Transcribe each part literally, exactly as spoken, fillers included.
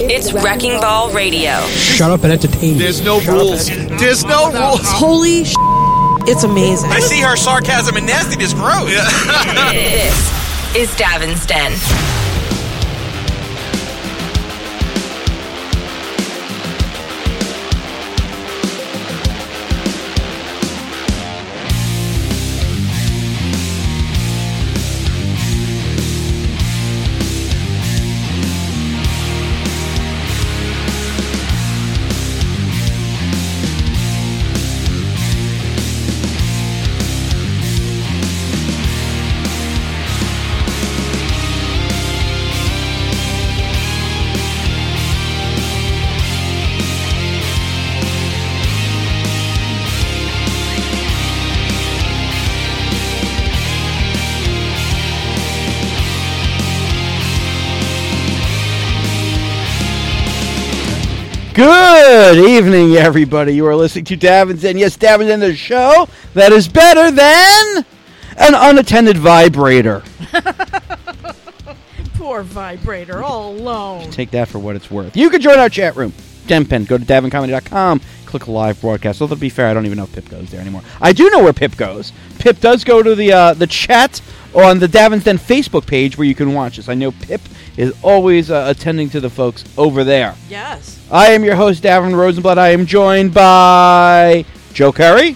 It's Wrecking Ball Radio. Shut up and entertain me. There's no Shut rules. There's no rules. Holy sh**. It's amazing. I see her sarcasm and nastiness grow. This is Davin's Den. Good evening, everybody. You are listening to Davin's Den. Yes, Davin's Den, the show that is better than an unattended vibrator. Poor vibrator, all alone. Take that for what it's worth. You can join our chat room. Denpen. Go to davin comedy dot com. Click live broadcast. Although, to be fair, I don't even know if Pip goes there anymore. I do know where Pip goes. Pip does go to the uh, the chat on the Davin's Den Facebook page where you can watch us. I know Pip is always uh, attending to the folks over there. Yes. I am your host, Davin Rosenblatt. I am joined by Joe Curry.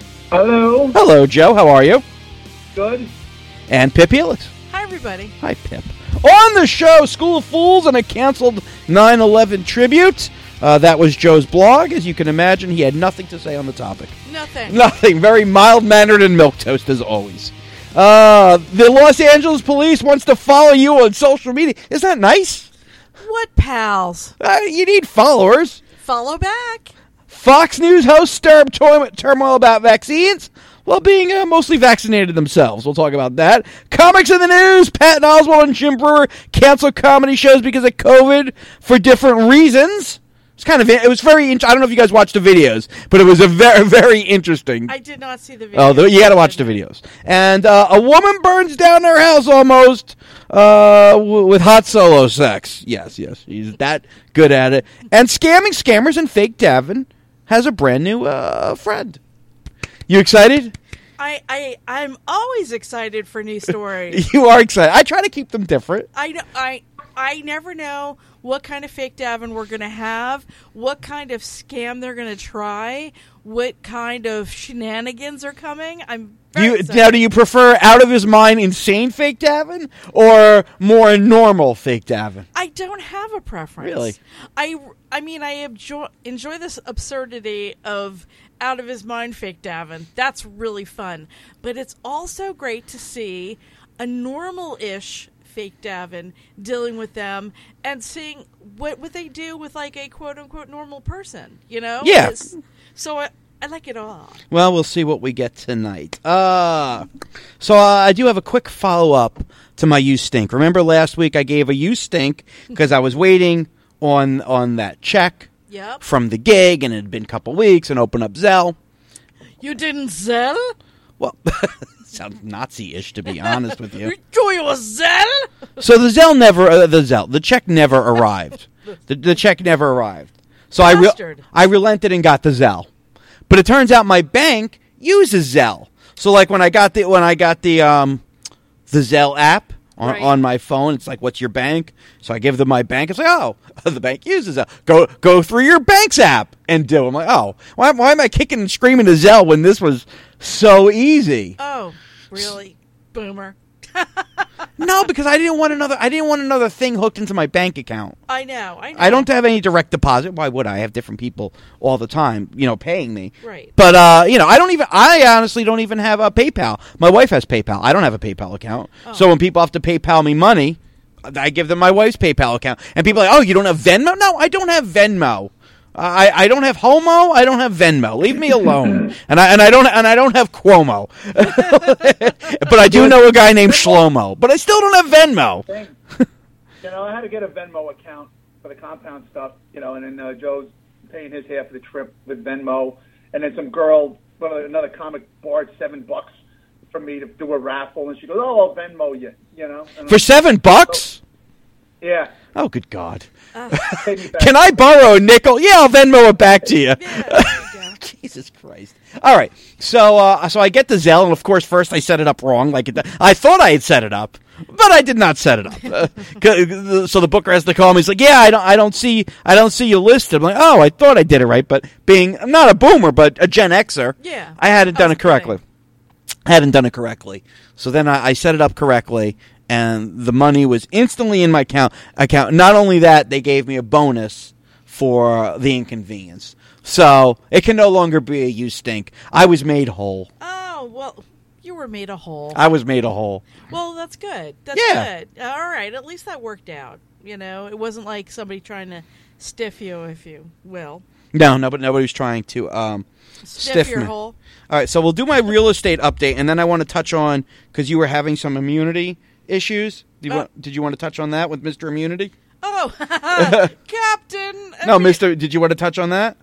Hello. Hello, Joe. How are you? Good. And Pip Helix. Hi, everybody. Hi, Pip. On the show, School of Fools and a canceled nine eleven tribute. Uh, that was Joe's blog. As you can imagine, he had nothing to say on the topic. Nothing. Nothing. Very mild-mannered and milquetoast, as always. Uh, the Los Angeles police wants to follow you on social media. Isn't that nice? What pals? Uh, you need followers. Follow back. Fox News hosts stir up tur- turmoil about vaccines while being uh, mostly vaccinated themselves. We'll talk about that. Comics in the news. Patton Oswalt and Jim Brewer cancel comedy shows because of COVID for different reasons. It's kind of, it was very, I don't know if you guys watched the videos, but it was a very, very interesting. I did not see the video. Oh, the, you got to watch the videos. And uh, a woman burns down her house almost uh, w- with hot solo sex. Yes, yes, he's that good at it. And scamming scammers and fake Davin has a brand new uh, friend. You excited? I, I, I'm always excited for new stories. You are excited. I try to keep them different. I, I, I never know what kind of fake Davin we're going to have, what kind of scam they're going to try, what kind of shenanigans are coming. I'm very You, excited. now, do you prefer out of his mind insane fake Davin or more normal fake Davin? I don't have a preference. Really? I, I mean, I enjoy, enjoy this absurdity of out of his mind fake Davin. That's really fun. But it's also great to see a normal-ish fake Davin dealing with them and seeing what what they do with like a quote-unquote normal person, you know? Yeah. It's, so I, I like it all. Well, we'll see what we get tonight. Uh, so uh, I do have a quick follow-up to my You Stink. Remember last week I gave a You Stink because I was waiting on on that check Yep. from the gig, and it had been a couple weeks, and open up Zelle. You didn't Zell? Well, sounds Nazi-ish, to be honest with you. Do you Zell? So the Zelle never, uh, the Zelle, the check never arrived. The, the check never arrived. So I, re- Bastard. I relented and got the Zelle. But it turns out my bank uses Zelle. So like when I got the when I got the um the Zelle app on, Right. on my phone, it's like, what's your bank? So I give them my bank. It's like, oh, the bank uses Zelle. Go go through your bank's app and do. I'm like, oh, why, why am I kicking and screaming to Zelle when this was so easy? Oh, really? Boomer. No, because I didn't want another. I didn't want another thing hooked into my bank account. I know, I know. I don't have any direct deposit. Why would I? I have different people all the time, you know, paying me. Right. But uh, you know, I don't even. I honestly don't even have a PayPal. My wife has PayPal. I don't have a PayPal account. Oh. So when people have to PayPal me money, I give them my wife's PayPal account. And people are like, oh, you don't have Venmo? No, I don't have Venmo. I, I don't have Homo. I don't have Venmo. Leave me alone. and I and I don't and I don't have Cuomo. But I do know a guy named Shlomo. But I still don't have Venmo. You know, I had to get a Venmo account for the compound stuff, you know, and then uh, Joe's paying his half of the trip with Venmo. And then some girl, well, another comic, borrowed seven bucks for me to do a raffle. And she goes, oh, I'll Venmo you, you know. And For seven bucks? Yeah. Oh, good God. Pay me back. Can I borrow a nickel? Yeah, I'll Venmo it back to you. Yeah, there you go. Jesus Christ. All right. So uh, so I get the Zelle, and of course, first I set it up wrong. Like it, I thought I had set it up, but I did not set it up. Uh, so the booker has to call me. He's like, "Yeah, I don't I don't see I don't see you listed." I'm like, "Oh, I thought I did it right, but being I'm not a boomer, but a Gen Xer, Yeah, I hadn't I done was it correctly. I hadn't done it correctly. So then I, I set it up correctly, and the money was instantly in my account. Account. Not only that, they gave me a bonus for the inconvenience. So it can no longer be a you stink. I was made whole. Oh, well, you were made a whole. I was made a whole. Well, that's good. That's Yeah. good. All right, at least that worked out. You know, it wasn't like somebody trying to stiff you, if you will. No, no, but nobody's trying to um, Stiff, stiff your me. hole. All right, so we'll do my real estate update, and then I want to touch on, because you were having some immunity issues. Do you Oh. want, did you want to touch on that with Mister Immunity? Oh, Captain. I No, mean, Mister Did you want to touch on that?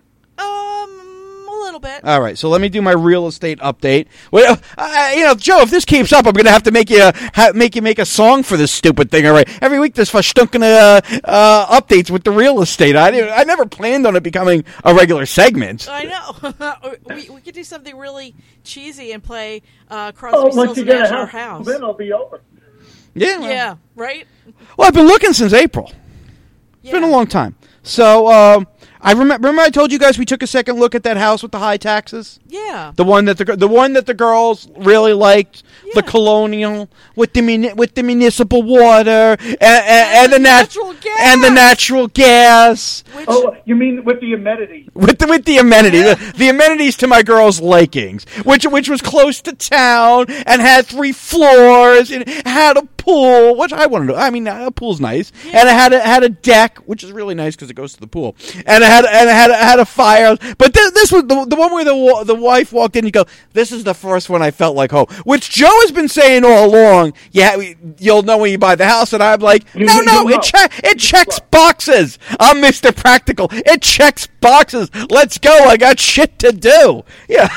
Um, a little bit. All right, so let me do my real estate update. Well, uh, you know, Joe, if this keeps up, I'm going to have to make you ha- make you make a song for this stupid thing. All right, every week there's verstunken uh, uh, updates with the real estate. I didn't- I never planned on it becoming a regular segment. I know. we we could do something really cheesy and play uh, Crosby, Oh, Stills, once you and get Nash a Our house, House. then I'll be over. Yeah, well, Yeah, right? well, I've been looking since April. It's been a long time. So um, I remember. Remember, I told you guys we took a second look at that house with the high taxes. Yeah. The one that the the one that the girls really liked, the Yeah. colonial with the muni- with the municipal water and, and, and the the nat- natural gas. and the natural gas Which, Oh, you mean with the amenity? with the with the amenity, the, the amenities to my girls' likings, which which was close to town and had three floors and had a pool, which I wanted to. I mean, a pool's nice, and it had a, had a deck, which is really nice because it goes to the pool, and it had and it had it had a fire. But this, this was the the one where the wa- the wife walked in. You go, this is the first one I felt like home, which Joe has been saying all along. Yeah, we, you'll know when you buy the house, and I'm like, You- no, you- no, you'll it know. che- it checks boxes. I'm Mister Practical. It checks boxes. Let's go. I got shit to do. Yeah,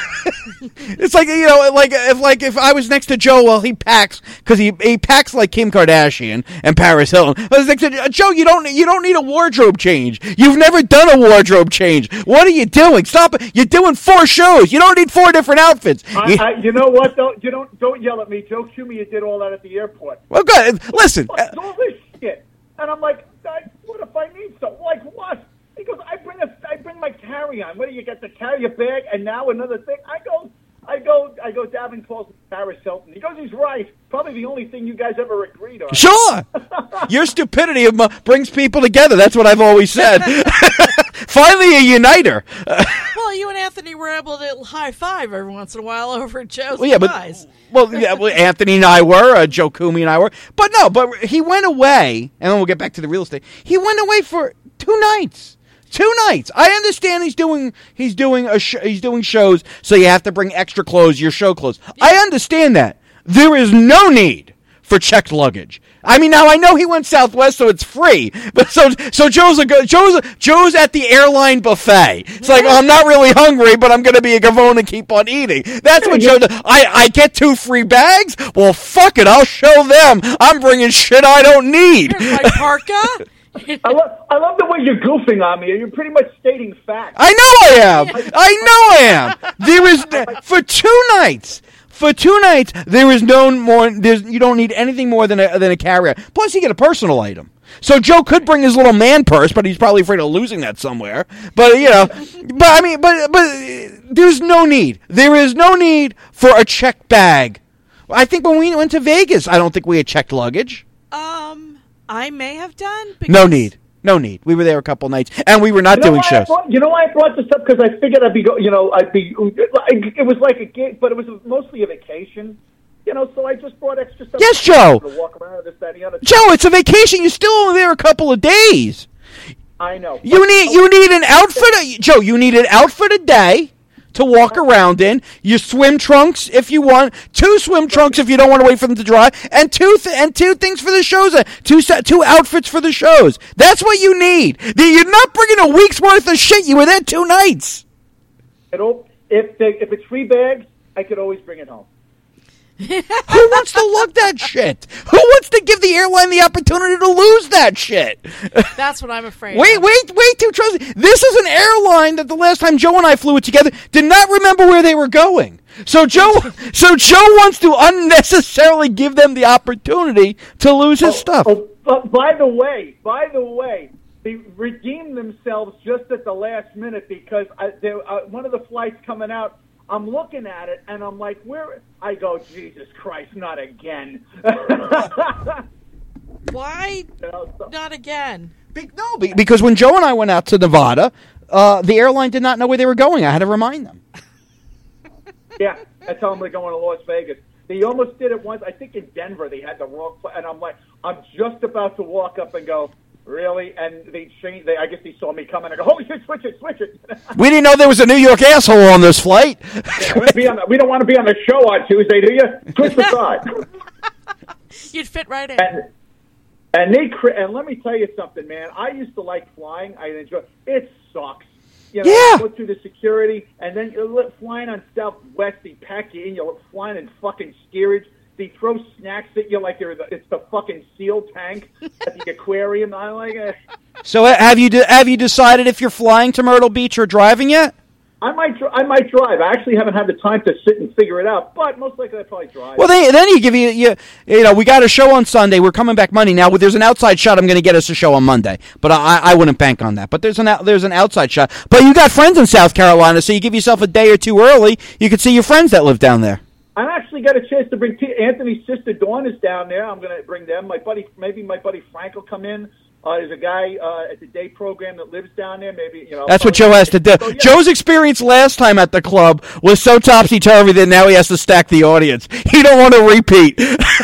it's like you know, like if like if I was next to Joe, well, he packs because he he packs like Kim Kardashian and Paris Hilton. I was next to Joe. You don't you don't need a wardrobe change. You've never done a wardrobe change. What are you doing? Stop it. You're doing four shows. You don't need four different outfits. I, You- I, you know what? Don't you don't don't yell at me. Joe Cumia did all that at the airport. well, good. Listen. uh, What's all this shit? And I'm like, I, what if I need some? Like what? He goes, I bring a, I bring my carry-on. What do you get? The carry a bag, and now another thing. I go, I go, I go. Davin calls me Paris Hilton. He goes, he's right. Probably the only thing you guys ever agreed on. Sure. Your stupidity uh, brings people together. That's what I've always said. Finally, a uniter. well, you and Anthony were able to high five every once in a while over at Joe's Well, yeah, but demise. well, yeah, well, Anthony and I were, uh, Joe Kumi and I were, but no, but he went away, and then we'll get back to the real estate. He went away for two nights. Two nights. I understand he's doing he's doing a sh- he's doing shows, so you have to bring extra clothes, your show clothes. I understand that. There is no need for checked luggage. I mean, now I know he went Southwest, so it's free. But so so Joe's a go- Joe's a, Joe's at the airline buffet. It's like, oh, I'm not really hungry, but I'm going to be a gavone and keep on eating. That's what Joe does. I I get two free bags. Well, fuck it, I'll show them. I'm bringing shit I don't need. Here's my parka. I love, I love the way you're goofing on me. You're pretty much stating facts. I know I am. I know I am. There is for two nights. For two nights, there is no more. There's you don't need anything more than a than a carry-on. Plus, you get a personal item. So Joe could bring his little man purse, but he's probably afraid of losing that somewhere. But you know, but I mean, but but there's no need. There is no need for a checked bag. I think when we went to Vegas, I don't think we had checked luggage. um, I may have done. Because No need. No need. We were there a couple nights, and we were not You know doing why I shows. brought, you know why I brought this up? Because I figured I'd be, go, you know, I'd be. It was like a gig, but it was mostly a vacation. You know, so I just brought extra stuff. Yes, Joe. To walk around this, that, and the other. Joe, it's a vacation. You're still only there a couple of days. I know. You need you need an outfit, Joe. You need an outfit a day to walk around in. Your swim trunks, if you want, two swim trunks if you don't want to wait for them to dry, and two th- and two things for the shows. uh, Two set, two outfits for the shows. That's what you need. The- You're not bringing a week's worth of shit. You were there two nights. It'll, if they, if it's free bags, I could always bring it home. Who wants to lug that shit? Who wants to give the airline the opportunity to lose that shit? That's what I'm afraid Wait, of. wait, wait, too trust me. This is an airline that the last time Joe and I flew it together did not remember where they were going. So Joe, so Joe wants to unnecessarily give them the opportunity to lose his Oh, stuff. Oh, but by the way, by the way, they redeemed themselves just at the last minute because I, they, uh, one of the flights coming out, I'm looking at it and I'm like, where? I go, Jesus Christ, not again. Why You know, so- not again? Be- no, be- because when Joe and I went out to Nevada, uh, the airline did not know where they were going. I had to remind them. Yeah, I tell them they're going to Las Vegas. They almost did it once. I think in Denver they had the wrong flight, and I'm like, I'm just about to walk up and go, really? And they changed. They, I guess they saw me coming. I go, holy shit, switch it, switch it. We didn't know there was a New York asshole on this flight. Yeah, we, be on the, we don't want to be on the show on Tuesday, do you? Twist aside. You'd fit right in. And, and they cri- and let me tell you something, man. I used to like flying. I enjoy. It sucks. You know, Yeah. you go through the security, and then you're li- flying on Southwest. They pack you in. You're flying in fucking steerage. They throw snacks at you like they're the, it's the fucking SEAL tank at the aquarium. I like it. So uh, have you de- have you decided if you're flying to Myrtle Beach or driving yet? I might, dr- I might drive. I actually haven't had the time to sit and figure it out, but most likely I probably drive. Well, they, then you give you, you, you know, we got a show on Sunday. We're coming back Monday. Now, there's an outside shot. I'm going to get us a show on Monday, but I, I wouldn't bank on that. But there's an out, there's an outside shot. But you got friends in South Carolina, so you give yourself a day or two early. You could see your friends that live down there. I actually got a chance to bring T- Anthony's sister Dawn is down there. I'm going to bring them. My buddy, maybe my buddy Frank will come in. Uh, there's a guy uh, at the day program that lives down there. Maybe you know. That's what Joe has to do. So, yeah. Joe's experience last time at the club was so topsy-turvy that now he has to stack the audience. He don't want to repeat.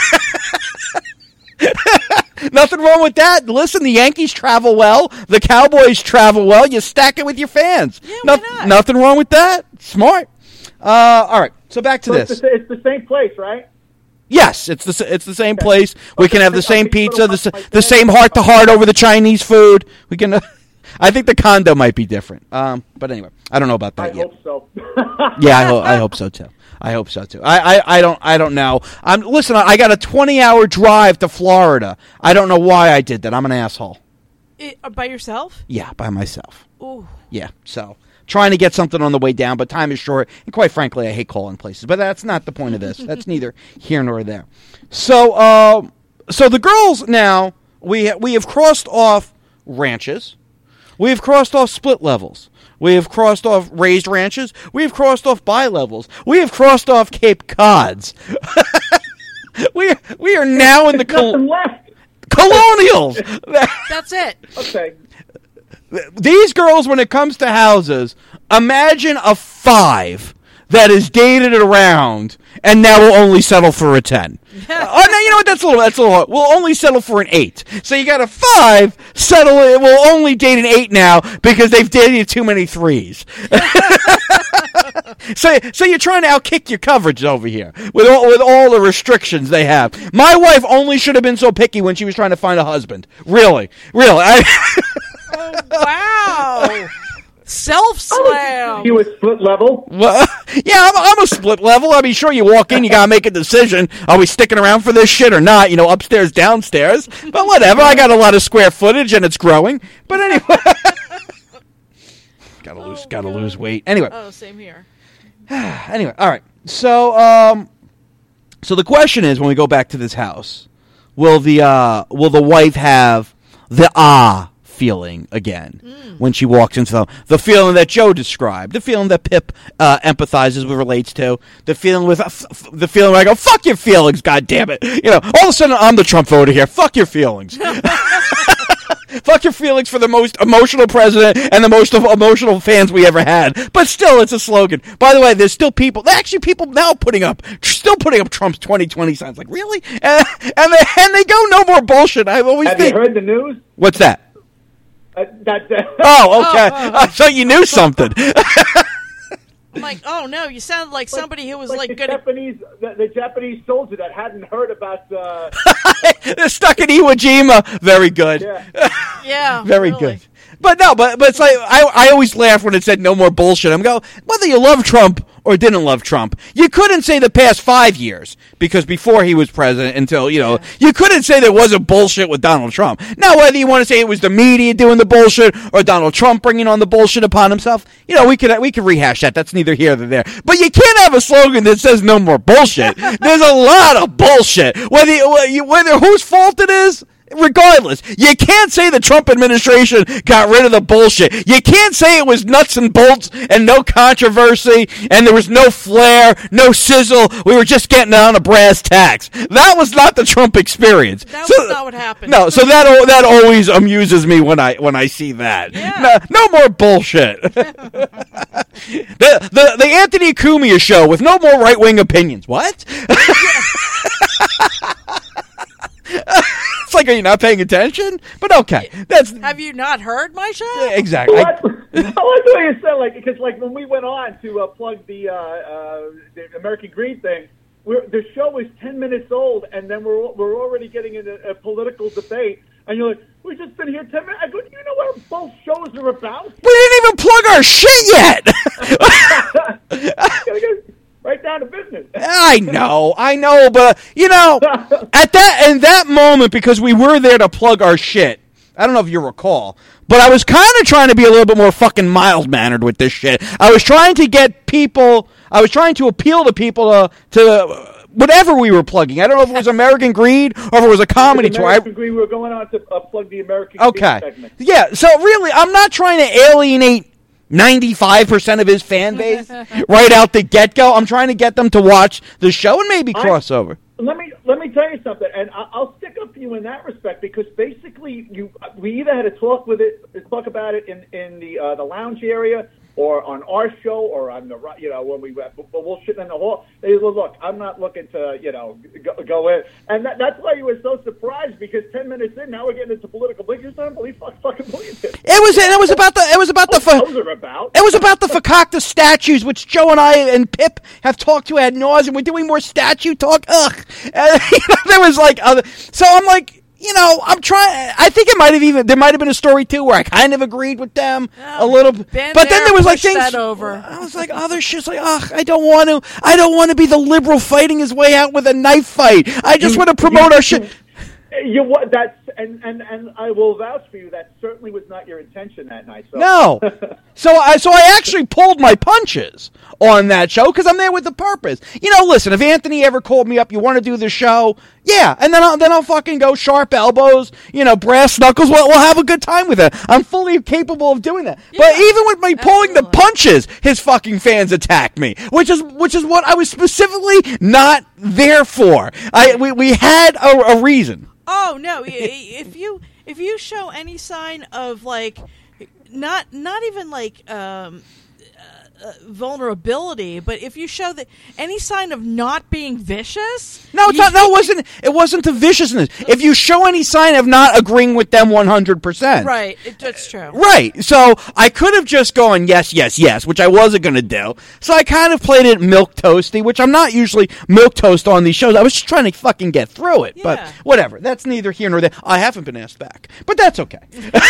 Nothing wrong with that. Listen, the Yankees travel well. The Cowboys travel well. You stack it with your fans. Yeah, why Noth- not? Nothing wrong with that. Smart. Uh, all right, so back to So this. it's, the, it's the same place, right? Yes, it's the it's the same place. We can have the same I think pizza, it'll the, help s- my the same heart to heart over the Chinese food. We can. Uh, I think the condo might be different. Um, but anyway, I don't know about that I yet. hope so. Yeah, I, ho- I hope so too. I hope so too. I, I, I don't I don't know. I'm listen. I got a twenty hour drive to Florida. I don't know why I did that. I'm an asshole. It, uh, by yourself? Yeah, by myself. Ooh. Yeah, so trying to get something on the way down, but time is short, and quite frankly, I hate calling places. But that's not the point of this. That's neither here nor there. So, uh, so the girls now we we have crossed off ranches, we have crossed off split levels, we have crossed off raised ranches, we have crossed off bi-levels, we have crossed off Cape Cods. we we are now in the There's nothing col- left. colonials. That's it. Okay. These girls, when it comes to houses, imagine a five that is dated around and now will only settle for a ten. Oh no, you know what? That's a little. That's a little. We'll only settle for an eight. So you got a five settle. It will only date an eight now because they've dated too many threes. So, so you're trying to outkick your coverage over here with all with all the restrictions they have. My wife only should have been so picky when she was trying to find a husband. Really, really. I, Oh, wow. Self slam. He was split level. Well, yeah, I'm, I'm a split level. I mean, sure, you walk in, you gotta make a decision. Are we sticking around for this shit or not? You know, upstairs, downstairs. But whatever. I got a lot of square footage and it's growing. But anyway, gotta lose, Oh, gotta God. lose weight. Anyway, Oh, same here. anyway, all right. So, um, so the question is, when we go back to this house, will the uh, will the wife have the ah feeling again Mm. when she walks into the the feeling that Joe described, the feeling that Pip uh, empathizes with, relates to, the feeling with uh, f- f- the feeling where I go, fuck your feelings, god damn it, you know, all of a sudden I'm the Trump voter here, fuck your feelings. Fuck your feelings for the most emotional president and the most of emotional fans we ever had. But still, it's a slogan. By the way, there's still people, actually people now putting up, still putting up Trump's twenty twenty signs. Like, really? And, and, they, and they go, no more bullshit. I always Have think. you heard the news? What's that? Uh, that, that Oh, okay. I thought you knew something. I'm like, oh no, you sound like somebody who was like, the good at. Japanese, the, the Japanese soldier that hadn't heard about. Uh, They're stuck in Iwo Jima. Very good. yeah. Yeah. Very really. good. But no, but but it's like I I always laugh when it said no more bullshit. I'm go whether you love Trump or didn't love Trump. You couldn't say the past five years, because before he was president until, you know, yeah. you couldn't say there wasn't bullshit with Donald Trump. Now, whether you want to say it was the media doing the bullshit or Donald Trump bringing on the bullshit upon himself, you know, we could we could rehash that. That's neither here nor there. But you can't have a slogan that says no more bullshit. There's a lot of bullshit. Whether, you, whether whose fault it is, regardless, you can't say the Trump administration got rid of the bullshit. You can't say it was nuts and bolts and no controversy and there was no flair, no sizzle. We were just getting on a brass tacks. That was not the Trump experience. That so, was not what happened. No, so that that always amuses me when I when I see that. Yeah. No, no more bullshit. the, the the Anthony Cumia show with no more right wing opinions. What? It's like, are you not paying attention? But okay, that's. Have you not heard my show? Exactly. Well, I, I like the way you said, like, because like when we went on to uh, plug the, uh, uh, the American Green thing, we're, the show was ten minutes old, and then we're we're already getting into a political debate, and you're like, we've just been here ten minutes. I go, do you know what both shows are about? We didn't even plug our shit yet. Right down to business. I know, I know, but you know, at that in that moment, because we were there to plug our shit. I don't know if you recall, but I was kind of trying to be a little bit more fucking mild mannered with this shit. I was trying to get people. I was trying to appeal to people to to whatever we were plugging. I don't know if it was American Greed or if it was a comedy tour. American Greed. We were going on to uh, plug the American okay. Greed segment. Yeah. So really, I'm not trying to alienate ninety-five percent of his fan base right out the get-go. I'm trying to get them to watch the show and maybe crossover. I, let me let me tell you something, and I, I'll stick up for you in that respect, because basically you we either had to talk with it, talk about it in in the uh, the lounge area, or on our show, or on the, you know, when we were bullshitting in the hall. They said, look, I'm not looking to, you know, go, go in. And that, that's why you were so surprised, because ten minutes in, now we're getting into political beliefs. I don't believe, fuck, fucking believe it. It was, it was about the, it was about the, those are about. It was about the Fakakta statues, which Joe and I and Pip have talked to ad nauseum. We're doing more statue talk. Ugh. And, you know, there was like other, so I'm like, you know, I'm trying. I think it might have even there might have been a story too where I kind of agreed with them oh, a little bit, but then there was like things. things. Over. I was like other shit's like, ugh, I don't want to. I don't want to be the liberal fighting his way out with a knife fight. I just want to promote our shit. You what? That's and, and and I will vouch for you. That certainly was not your intention that night. So. No. So I so I actually pulled my punches on that show because I'm there with the purpose. You know, listen, if Anthony ever called me up, you want to do the show? Yeah, and then I'll then I'll fucking go sharp elbows, you know, brass knuckles. We'll, we'll have a good time with it. I'm fully capable of doing that. Yeah, but even with me pulling absolutely. the punches, his fucking fans attacked me, which is which is what I was specifically not there for. I we we had a, a reason. Oh no! If you if you show any sign of like not not even like um, uh, vulnerability, but if you show that any sign of not being vicious, no, it's not. No, it wasn't. It wasn't the viciousness. If you show any sign of not agreeing with them one hundred percent, right? It, that's true. Right. So I could have just gone yes, yes, yes, which I wasn't going to do. So I kind of played it milk toasty, which I'm not usually milk toast on these shows. I was just trying to fucking get through it, yeah. But whatever. That's neither here nor there. I haven't been asked back, but that's okay.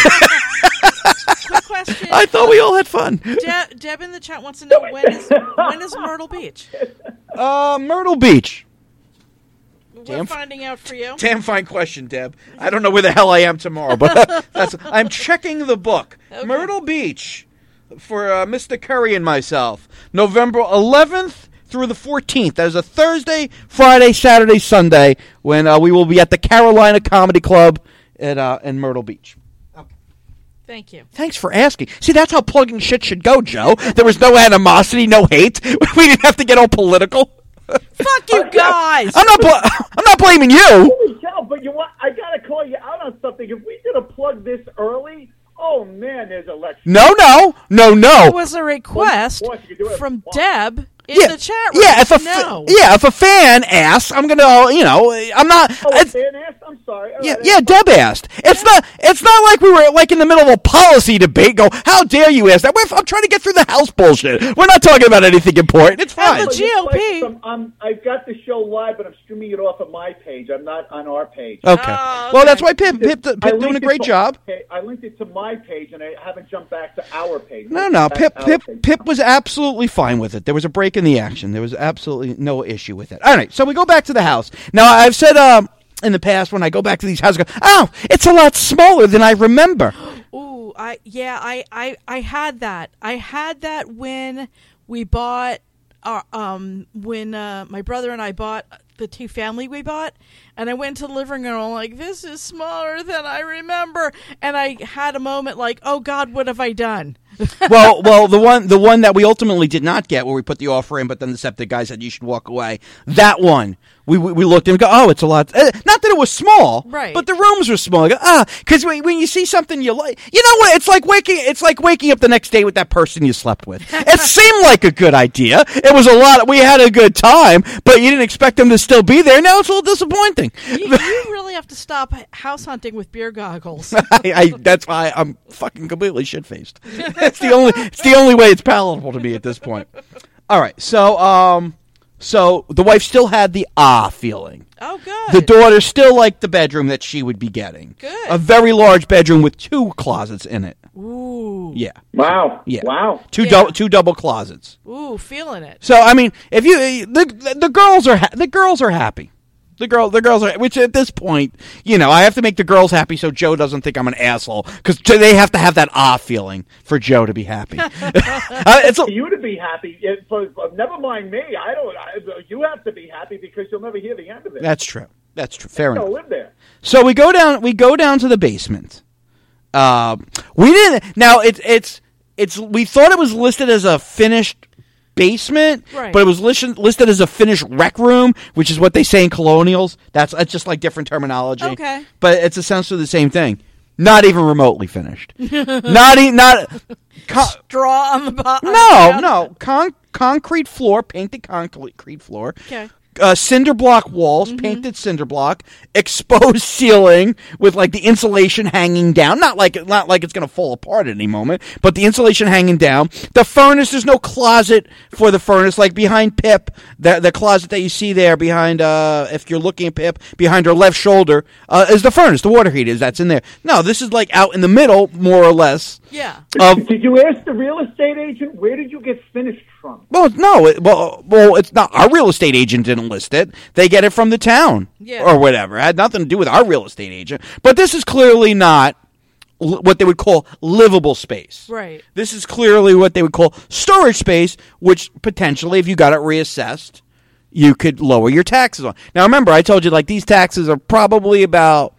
Quick question. I thought we all had fun. De- Deb in the chat wants to know when is when is Myrtle Beach? Uh, Myrtle Beach. We're Damn finding out for you. Damn fine question, Deb. I don't know where the hell I am tomorrow, but that's I'm checking the book. Okay. Myrtle Beach for uh, Mister Curry and myself. November eleventh through the fourteenth. That is a Thursday, Friday, Saturday, Sunday when uh, we will be at the Carolina Comedy Club at uh, in Myrtle Beach. Thank you. Thanks for asking. See, that's how plugging shit should go, Joe. There was no animosity, no hate. We didn't have to get all political. Fuck you guys! I'm not. Bl- I'm not blaming you. Holy cow! But you what? I gotta call you out on something. If we did a plug this early, oh man, there's election. No, no, no, no. There was a request what, what, from Deb. In yeah, the chat room. Yeah, if a no. fa- yeah, if a fan asks, I'm gonna, you know, I'm not. Oh, a fan asked? I'm sorry. All yeah, right, yeah, Deb asked. It's yeah. not. It's not like we were like in the middle of a policy debate. Go, how dare you ask that? We're, I'm trying to get through the House bullshit. We're not talking about anything important. It's fine. And the G O P. Like I'm, I've got the show live, but I'm streaming it off of my page. I'm not on our page. Okay. Oh, okay. Well, that's why Pip, Pip, Pip, Pip doing a great to, job. Okay, I linked it to my page, and I haven't jumped back to our page. No, no, Pip, Pip, page. Pip was absolutely fine with it. There was a break in in the action. There was absolutely no issue with it. All right, so we go back to the house. Now, I've said um, in the past when I go back to these houses, I go, oh, it's a lot smaller than I remember. Ooh, I yeah, I, I, I had that. I had that when we bought, our, um, when uh, my brother and I bought the two family we bought, and I went to the living room and I'm like, this is smaller than I remember, and I had a moment like, oh God, what have I done? well, well, the one, the one that we ultimately did not get, where we put the offer in, but then the septic guy said you should walk away. That one, we we, we looked and we go, oh, it's a lot. Uh, not that it was small, right? But the rooms were small. I go, ah, because when, when you see something you like, you know what? It's like waking. It's like waking up the next day with that person you slept with. It seemed like a good idea. It was a lot. We had a good time, but you didn't expect them to still be there. Now it's a little disappointing. You, you really have to stop house hunting with beer goggles. I, I, that's why I'm fucking completely shit faced. It's the only. It's the only way it's palatable to me at this point. All right, so um, so the wife still had the ah feeling. Oh, good. The daughter still liked the bedroom that she would be getting. Good. A very large bedroom with two closets in it. Ooh. Yeah. Wow. Yeah. Wow. Two Yeah. dou- two double closets. Ooh, feeling it. So I mean, if you the the girls are ha- the girls are happy. The girl, the girls are, which at this point, you know, I have to make the girls happy so Joe doesn't think I'm an asshole, because they have to have that ah feeling for Joe to be happy. uh, it's a, For you to be happy, it, for, for, never mind me. I don't. I, you have to be happy because you'll never hear the end of it. that's true. That's true. Fair You'll enough. live there. So we go down. We go down to the basement. Uh, we didn't. Now it's it's it's. We thought it was listed as a finished basement, Right. but it was listed listed as a finished rec room, which is what they say in colonials. That's it's just like different terminology. Okay. But it's essentially the same thing. Not even remotely finished. not even not. Con- Draw on the bottom. no, no. Con- concrete floor, painted concrete floor. Okay. Uh, cinder block walls, Mm-hmm. painted cinder block, exposed ceiling with like the insulation hanging down. Not like not like it's gonna fall apart at any moment, but the insulation hanging down. The furnace, there's no closet for the furnace. Like behind Pip, the the closet that you see there behind, uh, if you're looking at Pip, behind her left shoulder, uh, is the furnace. The water heater that's in there. No, this is like out in the middle, more or less. Yeah. Of, Did you ask the real estate agent where did you get finished from? Well, no. It, well, well, it's not. Our real estate agent didn't list it. They get it from the town, Yeah. or whatever. It had nothing to do with our real estate agent. But this is clearly not l- what they would call livable space. Right. This is clearly what they would call storage space, which potentially, if you got it reassessed, you could lower your taxes on. Now, remember, I told you like these taxes are probably about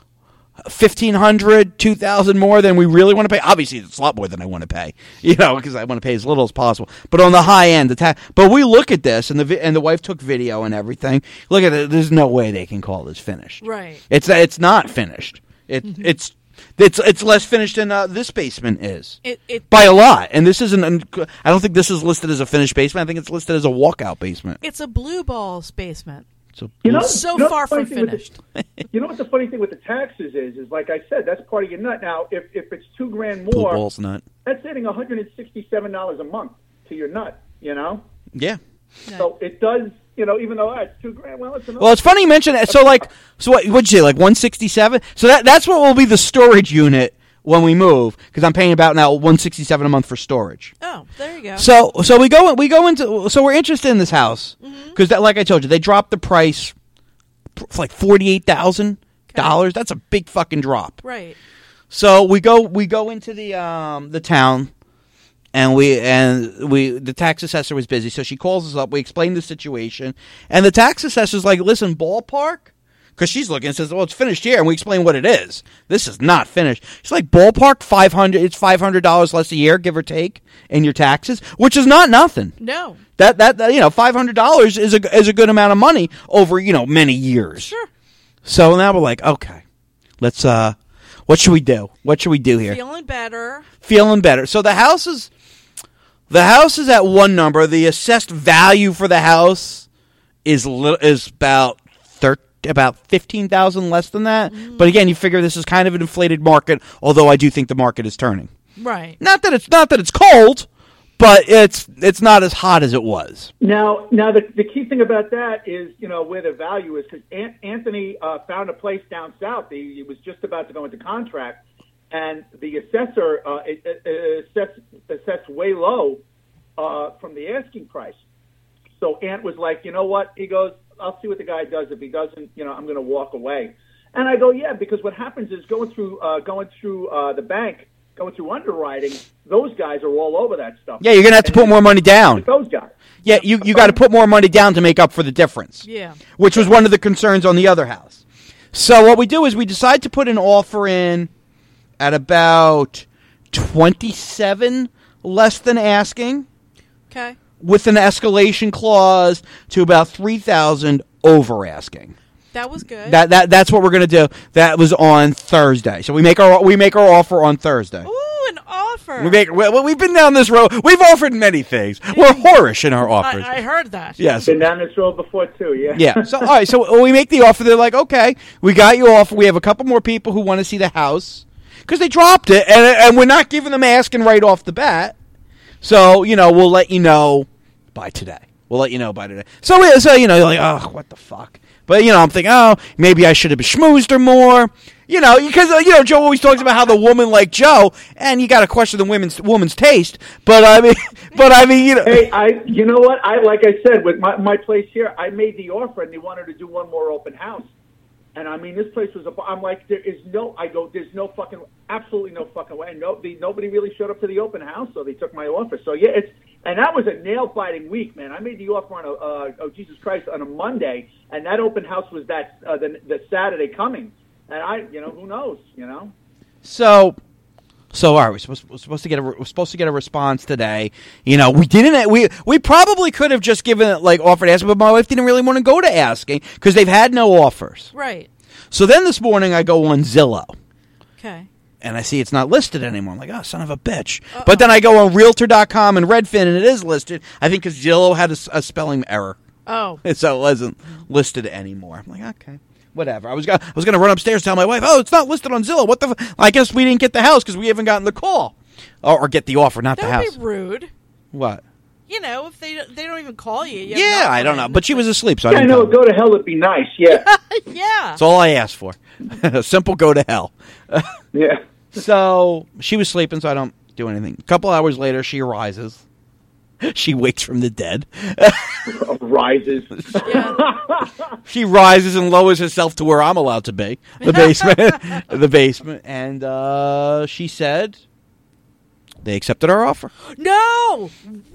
fifteen hundred, two thousand more than we really want to pay. Obviously, it's a lot more than I want to pay, you know, because I want to pay as little as possible. But on the high end, the tax. But we look at this, and the vi- and the wife took video and everything. Look at it. There's no way they can call this finished. Right. It's it's not finished. It it's it's it's less finished than uh, this basement is. It it By a lot. And this isn't. I don't think this is listed as a finished basement. I think it's listed as a walkout basement. it's a blue balls basement. So You know, So you know far the funny from thing with finished. The, you know what the funny thing with the taxes is? Is like I said, that's part of your nut. Now, if if it's two grand blue more, balls nut. that's adding one hundred and sixty-seven dollars a month to your nut. You know, Yeah. so it does. You know, even though that's two grand, well, it's another. Well, it's funny you mention that. So, like, so what? What'd you say? Like one sixty-seven. So that that's what will be the storage unit when we move, because I'm paying about now one sixty-seven a month for storage. Oh, there you go. So, so we go we go into so we're interested in this house because that, like I told you, they dropped the price for like forty-eight thousand dollars. That's a big fucking drop. Right. So we go we go into the um the town. And we and we the tax assessor was busy, so she calls us up. We explain the situation, and the tax assessor's like, "Listen, ballpark," because she's looking and says, "Well, it's finished here," and we explain what it is. This is not finished. She's like, "Ballpark five hundred. It's five hundred dollars less a year, give or take, in your taxes, which is not nothing. No. That that, that you know, five hundred dollars is a is a good amount of money over you know many years. Sure. So now we're like, okay, let's uh, what should we do? What should we do here? Feeling better. Feeling better. So the house is the house is at one number. The assessed value for the house is li- is about thir- about fifteen thousand less than that. Mm. But again, you figure this is kind of an inflated market. Although I do think the market is turning. Right. Not that it's not that it's cold, but it's it's not as hot as it was. Now, now the, the key thing about that is, you know, where the value is, because An- Anthony uh, found a place down south. He, he was just about to go into contract, and the assessor uh, it, it, it assessed, assessed way low uh, from the asking price. So Ant was like, you know what? He goes, I'll see what the guy does. If he doesn't, you know, I'm going to walk away. And I go, yeah, because what happens is going through uh, going through uh, the bank, going through underwriting, those guys are all over that stuff. Yeah, you're going to have to And put more money down. with those guys. Yeah, you, you got to put more money down to make up for the difference. Yeah. Which was one of the concerns on the other house. So what we do is we decide to put an offer in at about twenty-seven less than asking, Okay. with an escalation clause to about three thousand over asking. That was good. That that that's what we're going to do. That was on Thursday. So we make our we make our offer on Thursday. Ooh, an offer. We make well, we've been down this road. We've offered many things. We're whorish in our offers. I, I heard that. Yes. Been down this road before too. Yeah. Yeah. So all right. So we make the offer. They're like, okay, we got you offer. We have a couple more people who want to see the house because they dropped it, and and we're not giving them asking right off the bat. So you know, we'll let you know by today. We'll let you know by today. So we, so you know, you're like, oh, what the fuck. But, you know, I'm thinking, oh, maybe I should have schmoozed her more. You know, because, uh, you know, Joe always talks about how the woman like Joe, and you got to question the women's woman's taste. But, I mean, but I mean, you know. Hey, I, you know what? I like I said with my my place here, I made the offer, and they wanted to do one more open house. And I mean, this place was a. I'm like, there is no. I go, there's no fucking, absolutely no fucking way. No, the, nobody really showed up to the open house, so they took my offer. So yeah, it's. And that was a nail-biting week, man. I made the offer on a, uh, oh, Jesus Christ, on a Monday, and that open house was that uh, the, the Saturday coming. And I, you know, who knows, you know? So, so all right, we're supposed, we're supposed to get a we're supposed to get a response today. You know, we didn't. We we probably could have just given it like offered asking, but my wife didn't really want to go to asking because they've had no offers. Right. So then this morning I go on Zillow. Okay. And I see it's not listed anymore. I'm like, oh, son of a bitch. Uh-oh. But then I go on Realtor dot com and Redfin, and it is listed. I think because Zillow had a, a spelling error. Oh. So it wasn't listed anymore. I'm like, okay, whatever. I was gonna, I was going to run upstairs and tell my wife, oh, it's not listed on Zillow. What the f-? I guess we didn't get the house because we haven't gotten the call. Or, or get the offer, not that the house. That would be rude. What? You know, if they they don't even call you. you yeah, I don't know. But she was asleep, so yeah, I didn't I know. know. Go to hell would be nice, yeah. Yeah. That's all I asked for. A simple go to hell. Yeah. So she was sleeping, so I don't do anything. A couple hours later, she arises. She wakes from the dead. Rises. She rises and lowers herself to where I'm allowed to be, the basement. The basement. And uh, she said they accepted our offer. No!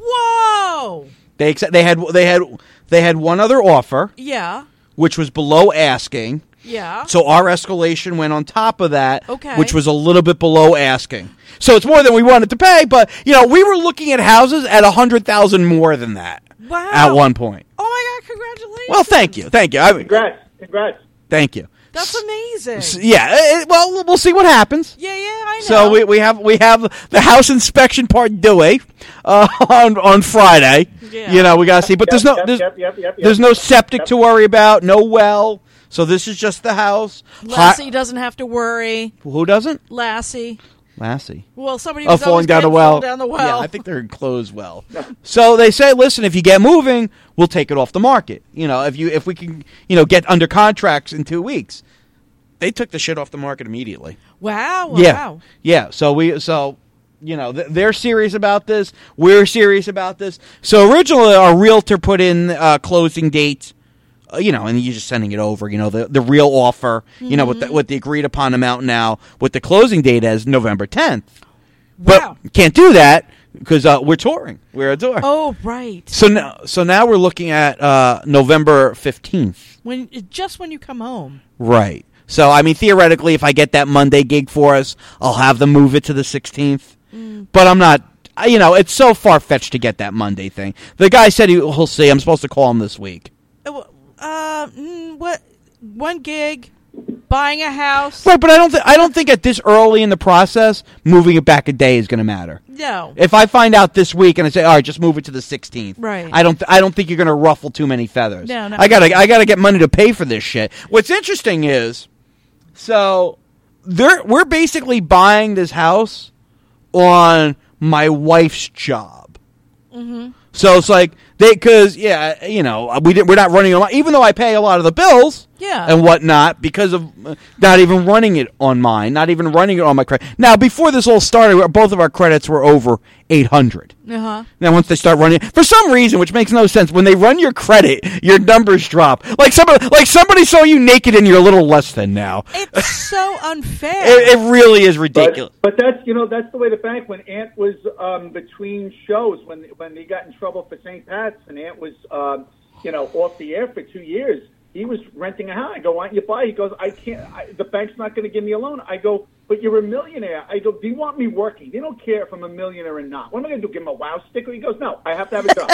Whoa! They accept, they had they had they had one other offer. Yeah. Which was below asking. Yeah. So our escalation went on top of that, okay. which was a little bit below asking. So it's more than we wanted to pay, but you know, we were looking at houses at a hundred thousand more than that. Wow. At one point. Oh my God! Congratulations. Well, thank you, thank you. I mean, congrats, congrats. Thank you. That's amazing. S- yeah. It, well, we'll see what happens. Yeah, yeah, I know. So we we have we have the house inspection part due uh, on on Friday. Yeah. You know, we gotta see, but Yep, there's no yep, there's, yep, yep, yep, there's no septic yep. to worry about, no well. So this is just the house. Lassie Hot- doesn't have to worry. Who doesn't? Lassie. Lassie. Well, somebody Oh, was falling always down the getting well. fall down the well. Yeah, I think they're enclosed well. So they say, listen, if you get moving, we'll take it off the market. You know, if you if we can, you know, get under contracts in two weeks. They took the shit off the market immediately. Wow! Wow! Yeah, yeah. So we so. You know, they're serious about this. We're serious about this. So originally, our realtor put in uh, closing dates, uh, you know, and you're just sending it over, you know, the, the real offer, you mm-hmm. know, with the, with the agreed upon amount now, with the closing date as November tenth. Wow. But can't do that because uh, we're touring. We're a tour. Oh, right. So now, so now we're looking at uh, November fifteenth. When Just when you come home. Right. So, I mean, theoretically, if I get that Monday gig for us, I'll have them move it to the sixteenth. Mm. But I'm not, you know, it's so far-fetched to get that Monday thing. The guy said he, he'll see. I'm supposed to call him this week. Uh, what? One gig, buying a house. Right, but I don't, th- I don't think at this early in the process, moving it back a day is going to matter. No. If I find out this week and I say, all right, just move it to the sixteenth. Right. I don't, th- I don't think you're going to ruffle too many feathers. No, no. I gotta, I gotta get money to pay for this shit. What's interesting is, so, they're, we're basically buying this house on my wife's job. Mm-hmm. So it's like They because yeah, you know, we didn't, we're not running a lot, even though I pay a lot of the bills. Yeah. And whatnot because of uh, not even running it on mine, not even running it on my credit. Now, before this all started, both of our credits were over eight hundred. Uh-huh. Now, once they start running, for some reason, which makes no sense, when they run your credit, your numbers drop. Like somebody, like somebody saw you naked and you're a little less than now. It's so unfair. It, it really is ridiculous. But, but that's, you know, that's the way the bank, when Ant was um, between shows, when when he got in trouble for Saint Pat's, and Ant was, um, you know, off the air for two years, he was renting a house. I go, why don't you buy? He goes, I can't. I, the bank's not going to give me a loan. I go, but you're a millionaire. I go, do you want me working? They don't care if I'm a millionaire or not. What am I going to do, give him a wow sticker? He goes, no, I have to have a job.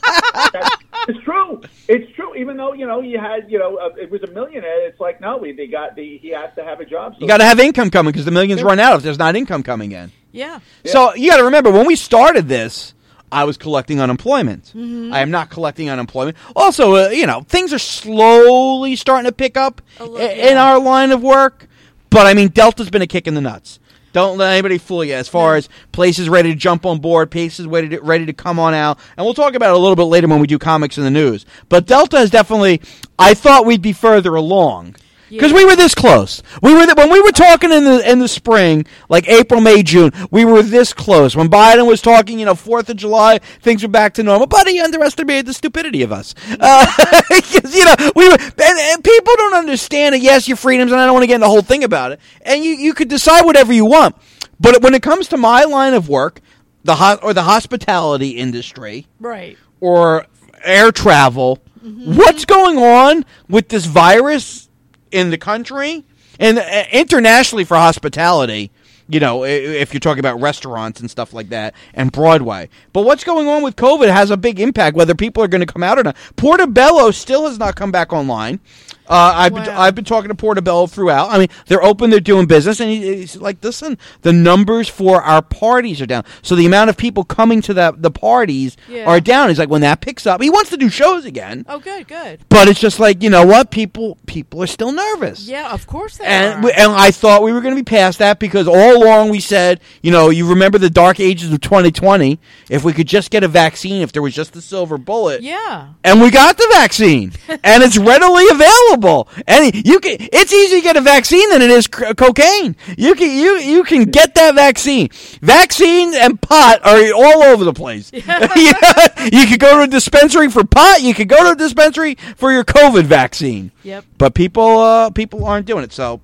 It's true. It's true. Even though, you know, you had, you know, uh, it was a millionaire, it's like, no, we, they got the, he has to have a job. So You got to have income coming because the millions run out if there's not income coming in. Yeah. So you got to remember, when we started this, I was collecting unemployment. Mm-hmm. I am not collecting unemployment. Also, uh, you know, things are slowly starting to pick up little, i- yeah. in our line of work. But, I mean, Delta's been a kick in the nuts. Don't let anybody fool you as far as places ready to jump on board, places ready to, ready to come on out. And we'll talk about it a little bit later when we do comics in the news. But Delta is definitely, I thought we'd be further along. Because Yeah. we were this close. We were th- when we were talking in the in the spring, like April, May, June. We were this close. When Biden was talking, you know, Fourth of July, things were back to normal. But he underestimated the stupidity of us. Uh, 'cause, you know, we were, and, and people don't understand it. Yes, your freedoms, and I don't want to get into the whole thing about it. And you you could decide whatever you want. But when it comes to my line of work, the ho- or the hospitality industry, Right. or air travel, mm-hmm. what's going on with this virus in the country and uh, internationally for hospitality, you know, i- if you're talking about restaurants and stuff like that, and Broadway. But what's going on with COVID has a big impact, whether people are going to come out or not. Portobello still has not come back online. Uh, I've been Wow. I've been talking to Portobello throughout. I mean, they're open, they're doing business, and he, he's like, listen, the numbers for our parties are down. So the amount of people coming to that the parties Yeah. are down. He's like, when that picks up, he wants to do shows again. Oh, good, good. But it's just like, you know what? People people are still nervous. Yeah, of course they And, are. we, and I thought we were going to be past that because all along we said, you know, you remember the dark ages of twenty twenty, if we could just get a vaccine, if there was just a silver bullet. yeah. And we got the vaccine, and it's readily available. And you can, it's easier to get a vaccine than it is c- cocaine. You can you you can get that vaccine. Vaccine and pot are all over the place. you know, you could go to a dispensary for pot. You could go to a dispensary for your COVID vaccine. Yep. But people uh, people aren't doing it. So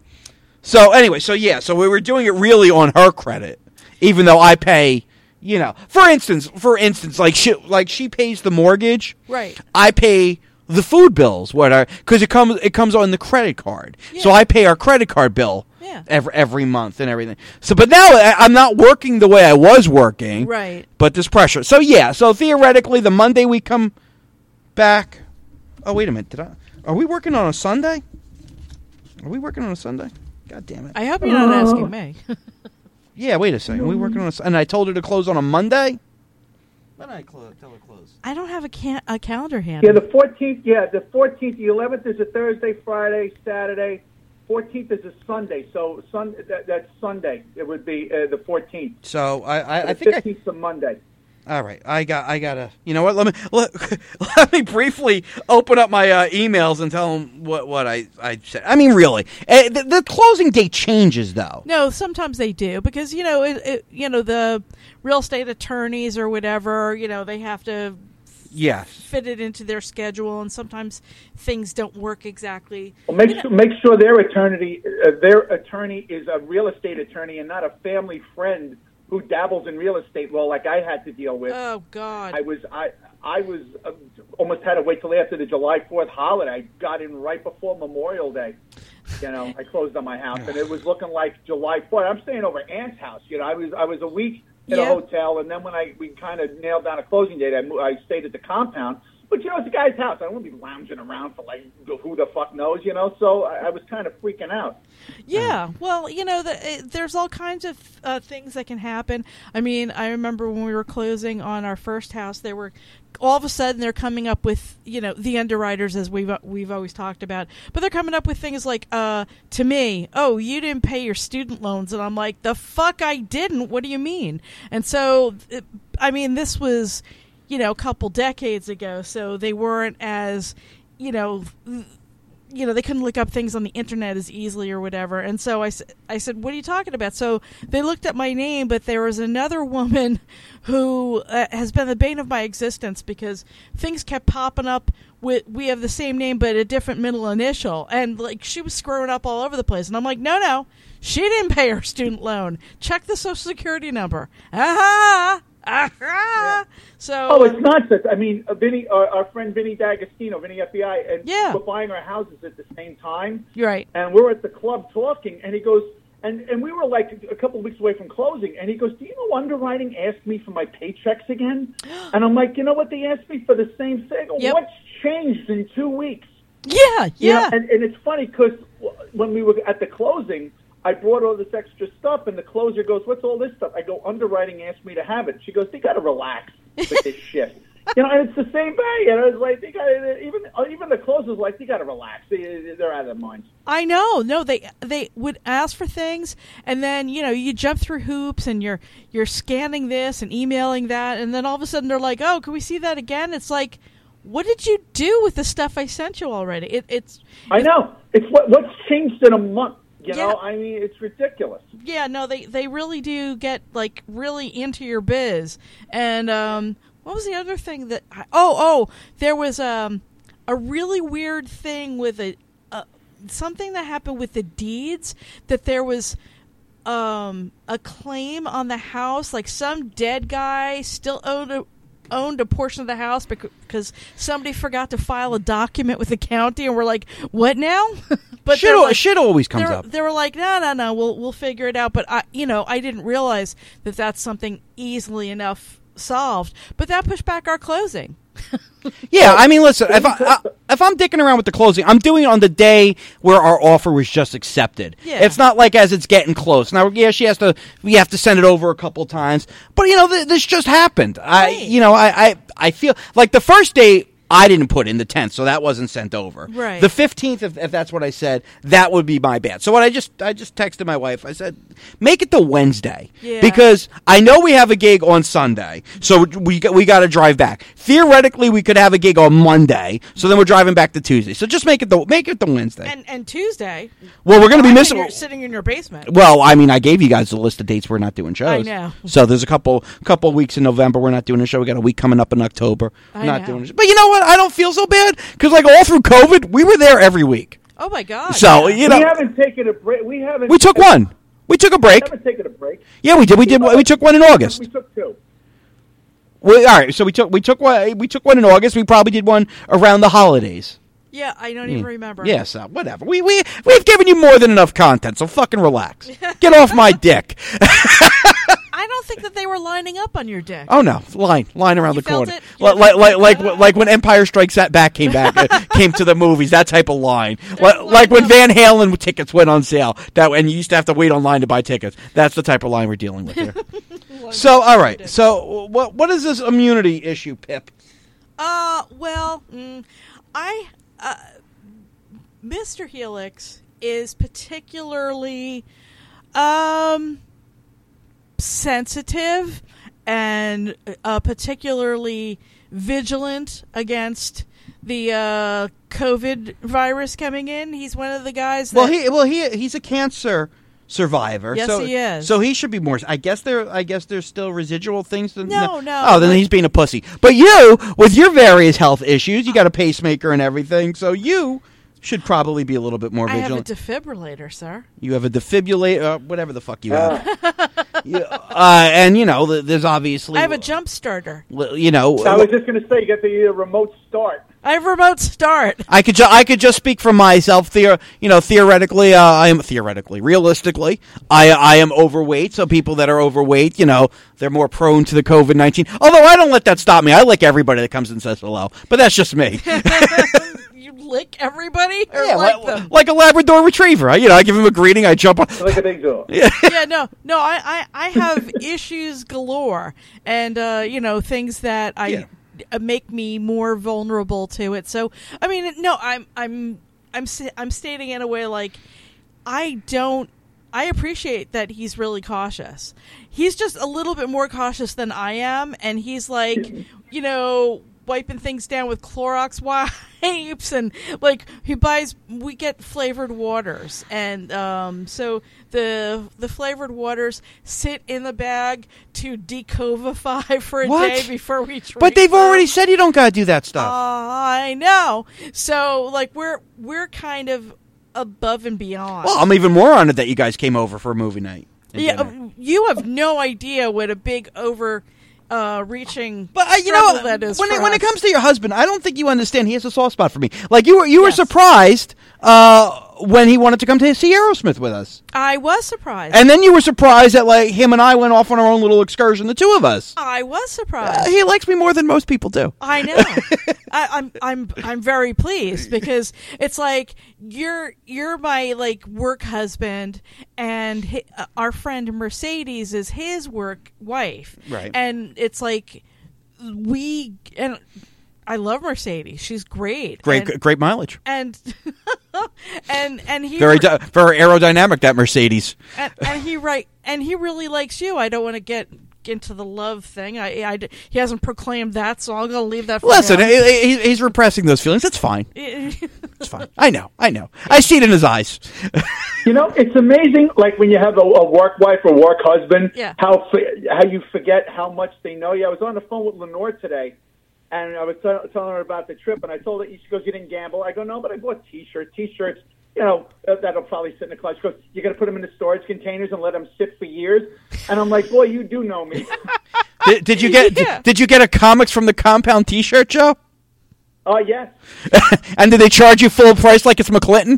so anyway, so yeah, so we were doing it really on her credit, even though I pay. You know, for instance, for instance, like she like she pays the mortgage. Right. I pay the food bills, what are because it comes it comes on the credit card, so Yeah. I pay our credit card bill Yeah. every every month and everything. So, but now I, I'm not working the way I was working, Right. But there's pressure. So yeah, so theoretically, the Monday we come back. Oh wait a minute, did I? Are we working on a Sunday? Are we working on a Sunday? God damn it! I hope you're not asking me. Yeah, wait a second. Are we working on a? And I told her to close on a Monday. When did I close? Tell her to close. I don't have a can- a calendar handy. Yeah, the fourteenth. Yeah, the fourteenth. The eleventh is a Thursday, Friday, Saturday. fourteenth is a Sunday. So sun that, that's Sunday. It would be uh, the fourteenth. So I, I, I The think I. fifteenth is a Monday. All right, I got, I gotta. You know what? Let me let, let me briefly open up my uh, emails and tell them what, what I, I said. I mean, really, uh, the, the closing date changes though. No, sometimes they do because you know, it, it, you know, the real estate attorneys or whatever, you know, they have to Yes. fit it into their schedule, and sometimes things don't work exactly. Well, make sure make sure their attorney uh, their attorney is a real estate attorney and not a family friend who dabbles in real estate law like I had to deal with. Oh God! I was I I was uh, almost had to wait till after the July fourth holiday. I got in right before Memorial Day. You know, I closed on my house, and it was looking like July fourth. I'm staying over at Ant's house. You know, I was I was a week in Yeah. a hotel, and then when I we kind of nailed down a closing date, I moved, I stayed at the compound. But you know, it's a guy's house. I don't want to be lounging around for like who the fuck knows. You know, so I, I was kind of freaking out. Yeah, well, you know, the, it, there's all kinds of uh, things that can happen. I mean, I remember when we were closing on our first house, there were all of a sudden they're coming up with, you know, the underwriters, as we've we've always talked about, but they're coming up with things like, uh, to me, oh, you didn't pay your student loans, and I'm like, the fuck I didn't. What do you mean? And so, it, I mean, this was. you know, a couple decades ago, so they weren't as, you know, you know, they couldn't look up things on the internet as easily or whatever. And so I, I said, what are you talking about? So they looked at my name, but there was another woman who uh, has been the bane of my existence because things kept popping up with, we have the same name but a different middle initial. And, like, she was screwing up all over the place. And I'm like, no, no, she didn't pay her student loan. Check the Social Security number. Aha! Aha! Yeah. So, oh, it's nonsense. I mean, uh, Vinny, our, our friend Vinny D'Agostino, Vinny F B I, and yeah. we're buying our houses at the same time. You're right. And we're at the club talking, and he goes, and, and we were like a couple of weeks away from closing, and he goes, do you know underwriting asked me for my paychecks again? And I'm like, you know what? They asked me for the same thing. Yep. What's changed in two weeks? Yeah, yeah. You know, and, and it's funny because when we were at the closing, I brought all this extra stuff, and the closer goes, what's all this stuff? I go, underwriting asked me to have it. She goes, they got to relax with this shit. You know, and it's the same thing. And I was like, they got even even the closer's like, they got to relax. They, they're out of their minds. I know. No, they they would ask for things, and then, you know, you jump through hoops, and you're you're scanning this and emailing that, and then all of a sudden they're like, oh, can we see that again? It's like, what did you do with the stuff I sent you already? It, it's. I know. It's what what's changed in a month. You yeah. know, I mean, it's ridiculous. Yeah, no, they, they really do get, like, really into your biz. And um, what was the other thing that... I, oh, oh, there was um, a really weird thing with a... Uh, something that happened with the deeds, that there was um, a claim on the house, like some dead guy still owned a... owned a portion of the house because somebody forgot to file a document with the county, and we're like, what now? But shit, like, shit always comes up. They were like, no, no, no, we'll we'll figure it out. But I, you know, I didn't realize that that's something easily enough solved. But that pushed back our closing. Yeah, I mean, listen, if, I, I, if I'm dicking around with the closing, I'm doing it on the day where our offer was just accepted. Yeah. It's not like as it's getting close. Now, yeah, she has to, we have to send it over a couple times. But, you know, th- this just happened. I, Right. you know, I, I, I feel like the first day I didn't put in the tenth, so that wasn't sent over. Right. The fifteenth, if, if that's what I said, that would be my bad. So what I just, I just texted my wife. I said, make it the Wednesday. Yeah. Because I know we have a gig on Sunday, so we got, we got to drive back. Theoretically, we could have a gig on Monday, so then we're driving back to Tuesday. So just make it the make it the Wednesday. And and Tuesday. Well, we're going to be I'm missing. in your- sitting in your basement. Well, I mean, I gave you guys the list of dates we're not doing shows. I know. So there's a couple couple weeks in November we're not doing a show. We got a week coming up in October. We're I not know. doing a show. But you know what? I don't feel so bad because like all through COVID, we were there every week. Oh my God. So yeah. you know, we haven't taken a break. We haven't. we took one. We took a break. We haven't taken a break. Yeah, we did. We did. We took one in August. We took two. We, all right. So we took we took one. We took one in August. We probably did one around the holidays. Yeah, I don't even remember. Yes, uh, whatever. We we we've given you more than enough content, so fucking relax. Get off my dick. I don't think that they were lining up on your dick. Oh no, line line around You the felt corner, it? You like like like like, felt it? like when Empire Strikes Back came back uh, came to the movies. That type of line, like, line like when up. Van Halen tickets went on sale. That and you used to have to wait online to buy tickets. That's the type of line we're dealing with here. So all right, so what what is this immunity issue, Pip? Uh, well, mm, I, uh, Mister Helix is particularly, um, sensitive and uh, particularly vigilant against the uh, COVID virus coming in. He's one of the guys that... Well, he well he he's a cancer survivor. Yes, so, he is. So he should be more. I guess there. I guess there's still residual things. To, No, no, Oh, then but- he's being a pussy. But you, with your various health issues, you got a pacemaker and everything. So you should probably be a little bit more I have a vigilant. defibrillator, sir. You have a defibrillator, uh, whatever the fuck you have. You- uh, and you know, th- there's obviously. I have a jump starter. l- You know, I was just going to say, you get the uh, remote start. I have remote start. I could ju- I could just speak for myself. Theo- you know, theoretically, uh, I am theoretically, realistically, I I am overweight. So people that are overweight, you know, they're more prone to the COVID nineteen. Although I don't let that stop me. I like everybody that comes and says hello, but that's just me. You lick everybody or Yeah, like like, them? like a Labrador Retriever. I, you know, I give him a greeting. I jump on. Like a big deal. Yeah, no, no. I, I, I have issues galore, and uh, you know, things that I Yeah. uh, make me more vulnerable to it. So, I mean, no, I'm, I'm, I'm, sa- I'm stating in a way like I don't I appreciate that he's really cautious. He's just a little bit more cautious than I am, and he's like, you know, wiping things down with Clorox wipes, and like he buys. We get flavored waters, and um, so the the flavored waters sit in the bag to decovify for a What? day before we drink. But they've them. already said you don't got to do that stuff. I know. So like we're we're kind of above and beyond. Well, I'm even more honored that you guys came over for a movie night. and Yeah, dinner. uh, you have no idea what a big over uh, reaching But uh, you struggle know, that is when for it, when it us. comes to your husband, I don't think you understand. He has a soft spot for me. Like you were, you were Yes. surprised uh, when he wanted to come to see Aerosmith with us, I was surprised. and then you were surprised that like him and I went off on our own little excursion, the two of us. I was surprised. Uh, he likes me more than most people do. I know. I, I'm I'm I'm very pleased because it's like you're you're my like work husband, and hi, uh, our friend Mercedes is his work wife, Right. And it's like we and I love Mercedes. She's great, Great, and great mileage. and and, and he Very, di- very aerodynamic. That Mercedes. and, and he right and he really likes you. I don't want to get into the love thing. I, I he hasn't proclaimed that, so I'm gonna leave that for Listen, him. he, he- he's repressing those feelings. It's fine. It's fine. I know. I know. I see it in his eyes. You know, it's amazing, like when you have a, a work wife or work husband, Yeah. how f- how you forget how much they know you. I was on the phone with Lenore today, and I was t- telling her about the trip, and I told her, she goes, "You didn't gamble?" I go, "No, but I bought T-shirts. T-shirts, you know, uh, that'll probably sit in the closet." She goes, "You're going to put them in the storage containers and let them sit for years?" And I'm like, "Boy, you do know me." Did, did you get? Yeah. did, did you get a Comics from the Compound T-shirt, Joe? Oh, yes. And did they charge you full price like it's McClinton?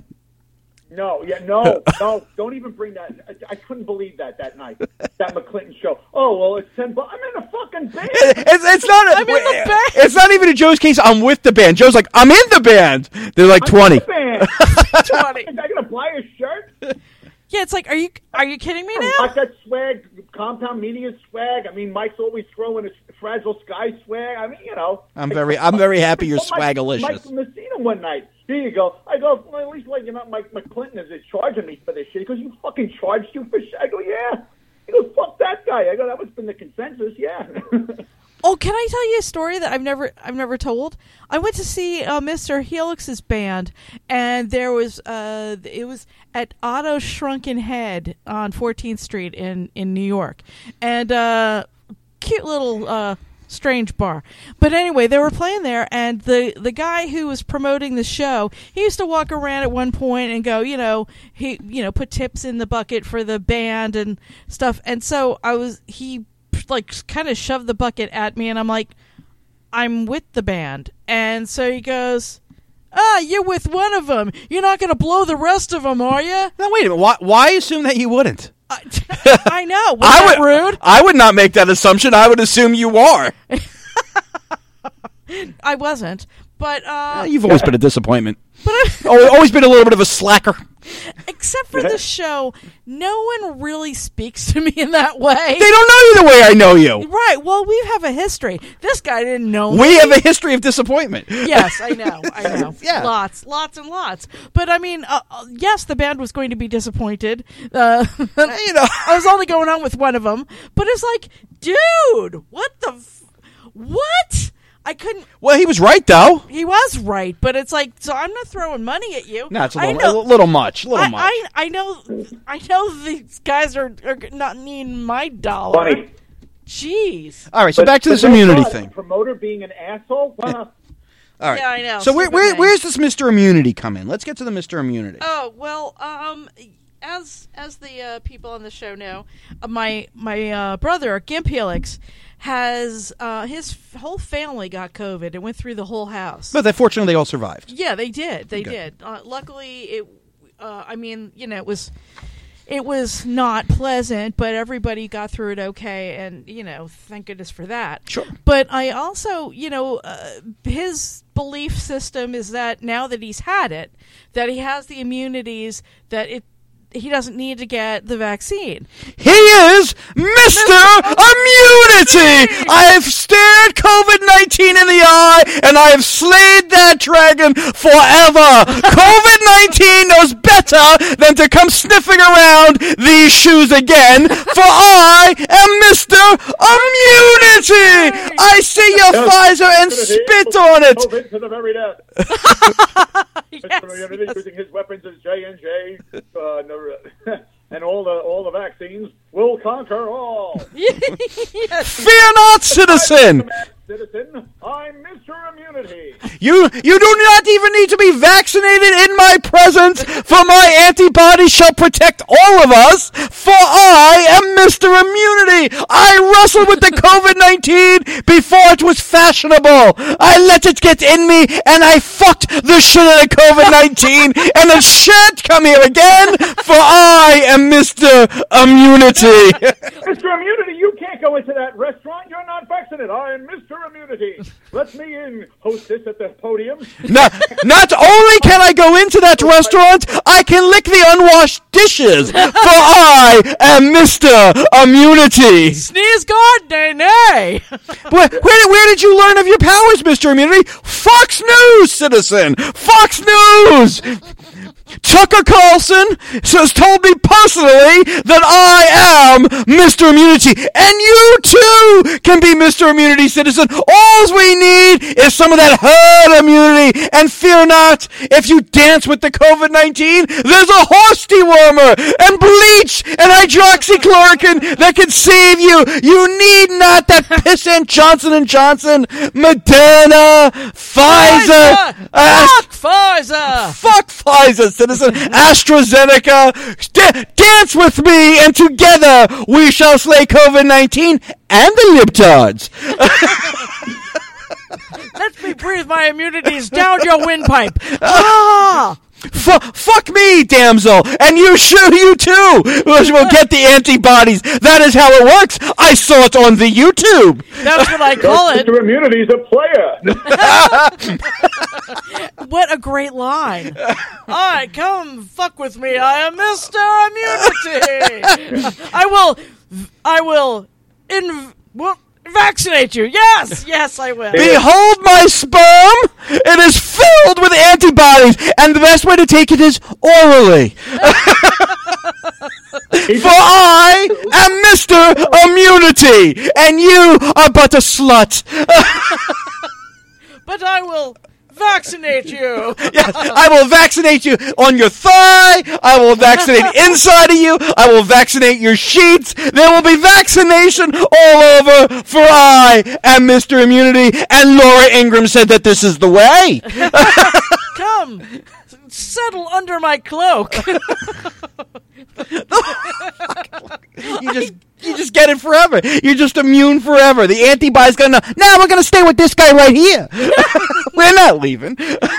No, yeah, no, no, don't even bring that. I, I couldn't believe that that night, that McClinton show. Oh, well, it's ten bucks. I'm in a fucking band. It's, it's not. A, I'm in the band. It's not even in Joe's case. I'm with the band. Joe's like, I'm in the band. They're like twenty. I'm in the band. twenty. Am I going to buy a shirt? Yeah, it's like, are you are you kidding me now? I got swag, Compound Media swag. I mean, Mike's always throwing a Fragile Sky swag. I mean, you know. I'm very. I'm very happy you're Oh, Mike- swagalicious. Mike Messina one night. Here you go. I go, well, at least like you're not Mike McClinton is charging me for this shit. He goes, you fucking charged you for shit. I go, yeah. He goes, fuck that guy. I go, that was been the consensus, yeah. Oh, can I tell you a story that I've never I've never told? I went to see uh, Mister Helix's band, and there was uh, it was at Otto's Shrunken Head on fourteenth Street in, in New York, and uh, cute little uh, strange bar. But anyway, they were playing there, and the the guy who was promoting the show, he used to walk around at one point and go, you know, he you know put tips in the bucket for the band and stuff. And so I was he. like kind of shoved the bucket at me, and I'm like, I'm with the band. And so he goes, ah, you're with one of them. You're not going to blow the rest of them, are you? Now wait a minute. Why, why assume that you wouldn't? I, I know. Was I that would. rude? I would not make that assumption. I would assume you are. I wasn't. But, uh, Uh, You've always been a disappointment. but I, Al- Always been a little bit of a slacker. except for the show, no one really speaks to me in that way. They don't know you the way I know you. Right. Well, we have a history. This guy didn't know me. We have a history of disappointment. Yes, I know, I know. Yeah. Lots, lots and lots. But, I mean, uh, uh, yes, the band was going to be disappointed. Uh, You know. I was only going on with one of them. But it's like, dude, what the... F- what? I couldn't... Well, he was right though. He was right, but it's like, so I'm not throwing money at you. No, it's a I little, know, a little much. A little I, much. I, I know I know these guys are, are not needing my dollar. Funny. Jeez. All right, so But- back to but this thank immunity God, thing. a promoter being an asshole? Wow. All right. Yeah, I know. So where, Stupid where, thing. where's this Mister Immunity come in? Let's get to the Mister Immunity. Oh well, um, as as the uh, people on the show know, uh, my my uh, brother Gimp Helix has uh, his f- whole family got COVID. It went through the whole house. But they, fortunately, they all survived. Yeah, they did. They Okay. did. Uh, luckily, it. Uh, I mean, you know, it was. It was not pleasant, but everybody got through it okay, and, you know, thank goodness for that. Sure. But I also, you know, uh, his belief system is that now that he's had it, that he has the immunities, that it he doesn't need to get the vaccine. He is Mister immunity. I have stared COVID nineteen in the eye, and I have slayed that dragon forever. COVID nineteen knows better than to come sniffing around these shoes again, for I am Mister Immunity. I see your Pfizer and spit on it. COVID to the very death. Yes, Mister Immunity yes. using his weapons as J and J, uh, no- and all the all the vaccines will conquer all. Yes. Fear not, citizen. Citizen, I'm Mister Immunity. You you do not even need to be vaccinated in my presence, for my antibodies shall protect all of us, for I am Mister Immunity. I wrestled with the COVID nineteen before it was fashionable. I let it get in me, and I fucked the shit out of COVID nineteen, and it shan't come here again, for I am Mister Immunity. Mister Immunity, you can't go into that restaurant. You're not vaccinated. I'm Mister Immunity. Let me in, hostess at the podium. Not, not only can I go into that restaurant, I can lick the unwashed dishes, for I am Mister Immunity. Sneeze guard, nay, nay. Where, where, where did you learn of your powers, Mister Immunity? Fox News, citizen! Fox News! Tucker Carlson has told me personally that I am Mister Immunity, and you too can be Mister Immunity, citizen. All we need is some of that herd immunity, and fear not, if you dance with the COVID nineteen, there's a horse dewormer, and bleach, and hydroxychloroquine that can save you. You need not that pissant Johnson and Johnson, Moderna, Pfizer, Pfizer! uh, Fuck Pfizer. Fuck Pfizer, citizen. AstraZeneca. D- dance with me, and together we shall slay COVID nineteen and the libtards. Let me breathe my immunities down your windpipe. Ah! F- fuck me, damsel, and you sure you too will get the antibodies. That is how it works. I saw it on the YouTube. That's what I call it. Mister Immunity's a player. What a great line. All right, come fuck with me. I am Mister Immunity. I will, I will, in, well, vaccinate you. Yes, yes, I will. Behold my sperm. It is filled with antibodies, and the best way to take it is orally. For I am Mister Immunity, and you are but a slut. But I will vaccinate you. Yes, I will vaccinate you on your thigh. I will vaccinate inside of you. I will vaccinate your sheets. There will be vaccination all over, for I am Mister Immunity. And Laura Ingraham said that this is the way. Come, settle under my cloak. You just you just get it forever. You're just immune forever. The antibodies gonna now we're gonna stay with this guy right here. We're not leaving.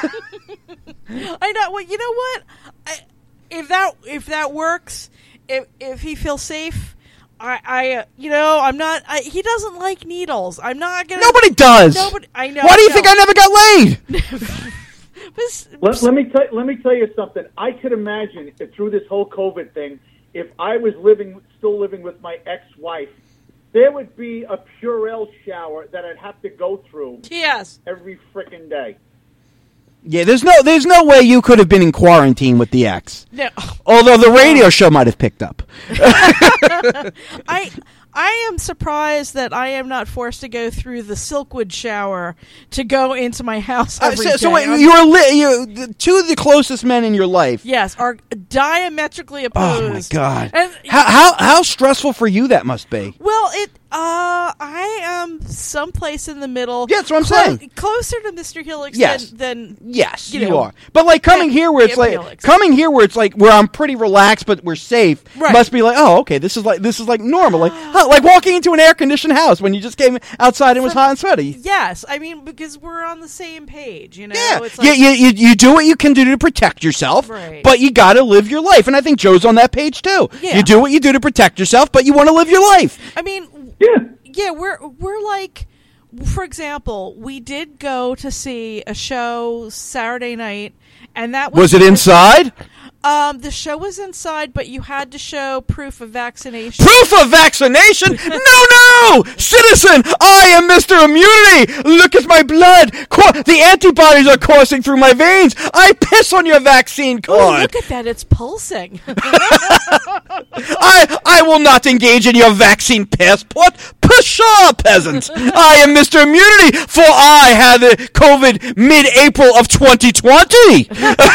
I know. Well, you know what? I, if that if that works, if if he feels safe, I I uh, you know I'm not. I, he doesn't like needles. I'm not gonna. Nobody does. Nobody. I know. Why do you I think I never got laid? This- Let, let me tell let me tell you something. I could imagine that through this whole COVID thing, if I was living, still living with my ex-wife, there would be a Purell shower that I'd have to go through yes. every frickin' day. Yeah, there's no there's no way you could have been in quarantine with the ex. No. Although the radio show might have picked up. I I am surprised that I am not forced to go through the Silkwood shower to go into my house Uh, every so, so day. wait, I'm- you're li- you the, two of the closest men in your life. yes, are diametrically opposed. Oh my god! And, How, how how stressful for you that must be. well, it uh, I am someplace in the middle. Yeah, that's what I'm clo- saying. Closer to Mister Helix Yes. than, than Yes, you you, know, are. But like coming yeah, here where it's yeah, like Felix. coming here where it's like where I'm pretty relaxed but we're safe. Right. Must be like, oh, okay, this is like this is like normal, like huh, like walking into an air conditioned house when you just came outside and it was hot and sweaty. Yes, I mean because we're on the same page. You know, Yeah, it's you, like, you, you, you do what you can do to protect yourself, Right. but you got to live your life. And I think Joe's on that page too. Yeah. You do what you do to protect yourself, but you want to live your life. I mean, Yeah. yeah, we're we're like, for example, we did go to see a show Saturday night, and that was Was it inside? Um, the show was inside, but you had to show proof of vaccination. Proof of vaccination? No, no! Citizen, I am Mister Immunity! Look at my blood! Co- the antibodies are coursing through my veins! I piss on your vaccine Oh, card! look at that. It's pulsing. I I will not engage in your vaccine passport! Pshaw, peasant! I am Mister Immunity, for I had the COVID mid-April of twenty twenty!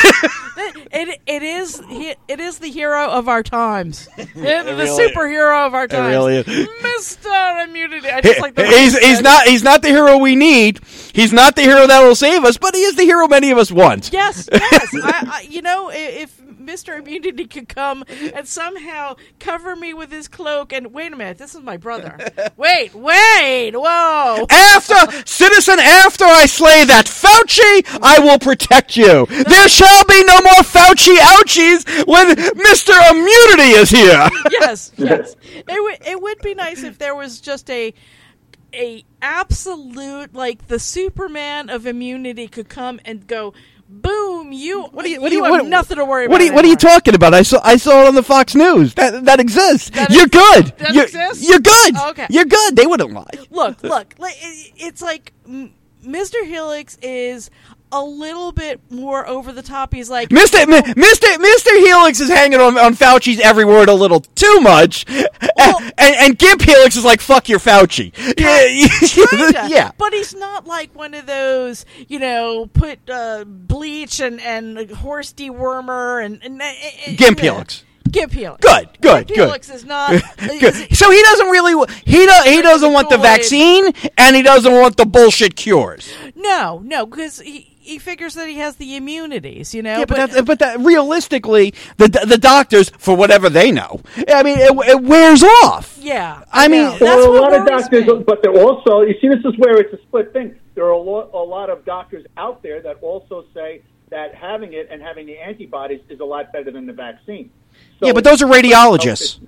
It it is he, it is the hero of our times. It, the really- superhero of our times. really is. Mister Immunity. I just like the he's he's not he's not the hero we need. He's not the hero that will save us, but he is the hero many of us want. Yes, yes. I, I, you know, i- if Mister Immunity could come and somehow cover me with his cloak and wait a minute, this is my brother. Wait, wait, whoa. After, citizen, after I slay that Fauci, I will protect you. There shall be no more Fauci ouchies when Mister Immunity is here. Yes, yes. It would it would be nice if there was just a a absolute, like, the Superman of immunity could come and go, boom, you what do you, you- what do you- have what- nothing to worry What about. are you, what are you anymore. talking about? I saw I saw it on the Fox News. That that exists. That you're ex- good. that you're, exists? You're good. Oh, okay. You're good. They wouldn't lie. Look, look, like, it- it's like mm, Mister Helix is a little bit more over the top. He's like, Mister M- Mister Mister Helix is hanging on, on Fauci's every word a little too much, Well- and, and, and Gimp Helix is like, fuck your Fauci. Kinda. yeah. But he's not like one of those, you know, put uh, bleach and, and horse dewormer and, and, and Gimp you know. Helix. Gimp Helix. Good, good, Gimp good. Helix is not. is- Good. So he doesn't really wa- he do, he doesn't want the Kool-Aid. vaccine, and he doesn't want the bullshit cures. No, no, because he, he figures that he has the immunities, you know. Yeah, but that, but that realistically, the the doctors, for whatever they know, I mean, it, it wears off. yeah, I mean- know. Well, that's Well, a what lot of worries doctors, me. but they're also, you see, this is where it's a split thing. There are a lot, a lot of doctors out there that also say that having it and having the antibodies is a lot better than the vaccine. So Yeah, but those are radiologists.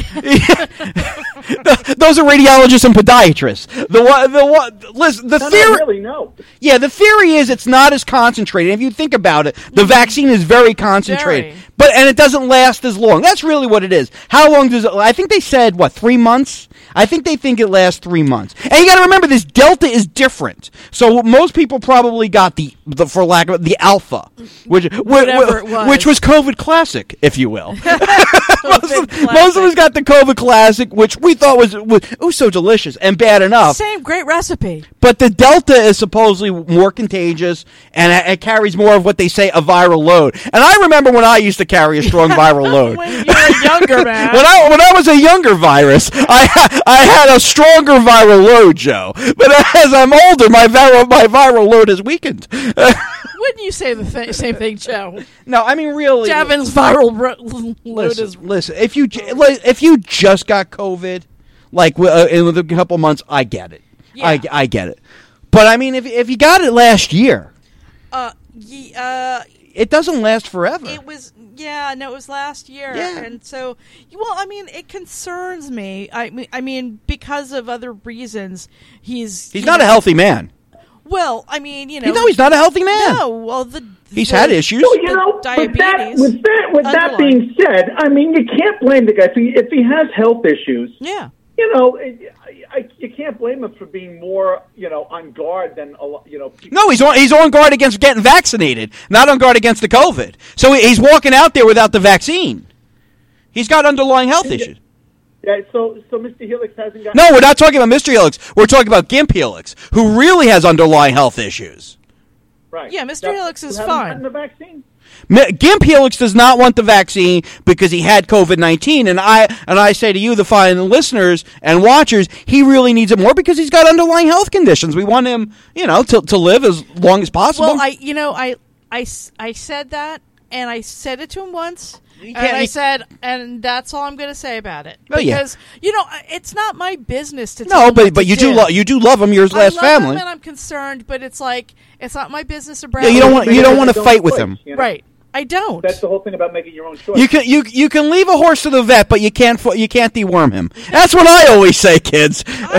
Those are radiologists and podiatrists. The one, the one, listen, the No, no, theory. really, no. Yeah, the theory is it's not as concentrated. If you think about it, the vaccine is very concentrated, Very. but and it doesn't last as long. That's really what it is. How long does it? I think they said what three months. I think they think it lasts three months. And you got to remember, this Delta is different. So most people probably got the, the for lack of the Alpha, which Whatever it which, was. which was COVID Classic, if you will. most, of, Classic. most of us got the COVID Classic, which we thought was was oh so delicious and bad enough. Same great recipe. But the Delta is supposedly more contagious, and it, it carries more of what they say a viral load. And I remember when I used to carry a strong viral load. When you're a younger man. When I when I was a younger virus, I ha- I had a stronger viral load, Joe. But as I'm older, my viral my viral load has weakened. Wouldn't you say the th- same thing, Joe? No, I mean really. Davin's viral ro- load Listen, is. listen. If you j- li- if you just got COVID, like w- uh, in a couple months, I get it. Yeah. I, I get it. But I mean, if if you got it last year, Uh, ye, uh, it doesn't last forever. it was. Yeah, no, it was last year, Yeah. and so. Well, I mean, it concerns me. I mean, I mean, because of other reasons, he's He's you not know- a healthy man. Well, I mean, you know. You know, he's not a healthy man. No, well, the He's the- had issues. So, you know, with that, diabetes, with that, with that underlying. being said, I mean, you can't blame the guy if he, if he has health issues. Yeah. You know, it, I, I, you can't blame him for being more, you know, on guard than a lot. You know, people. No, he's on he's on guard against getting vaccinated, not on guard against the COVID. So he- he's walking out there without the vaccine. He's got underlying health issues. Yeah, so so Mister Helix hasn't got. No, we're not talking about Mister Helix. We're talking about Gimp Helix, who really has underlying health issues. Right. Yeah, Mister That's- Helix is who haven't fine. gotten the vaccine. Mi- Gimp Helix does not want the vaccine because he had COVID nineteen, and I and I say to you, the fine listeners and watchers, he really needs it more because he's got underlying health conditions. We want him, you know, to to live as long as possible. Well, I, you know, I, I, s- I said that, and I said it to him once, and can't- I you- said, and that's all I'm going to say about it. Oh, yeah. Because you know, I- it's not my business to. Tell no, him but what but to you do do. love you do love him. You're his I last love family. him and I'm concerned, but it's like it's not my business to brag. Yeah, you don't want Maybe you don't they want to don't fight with choice, him. you know? right. I don't. That's the whole thing about making your own choice. You can you you can leave a horse to the vet, but you can't fo- you can't deworm him. That's what I always say, kids. I,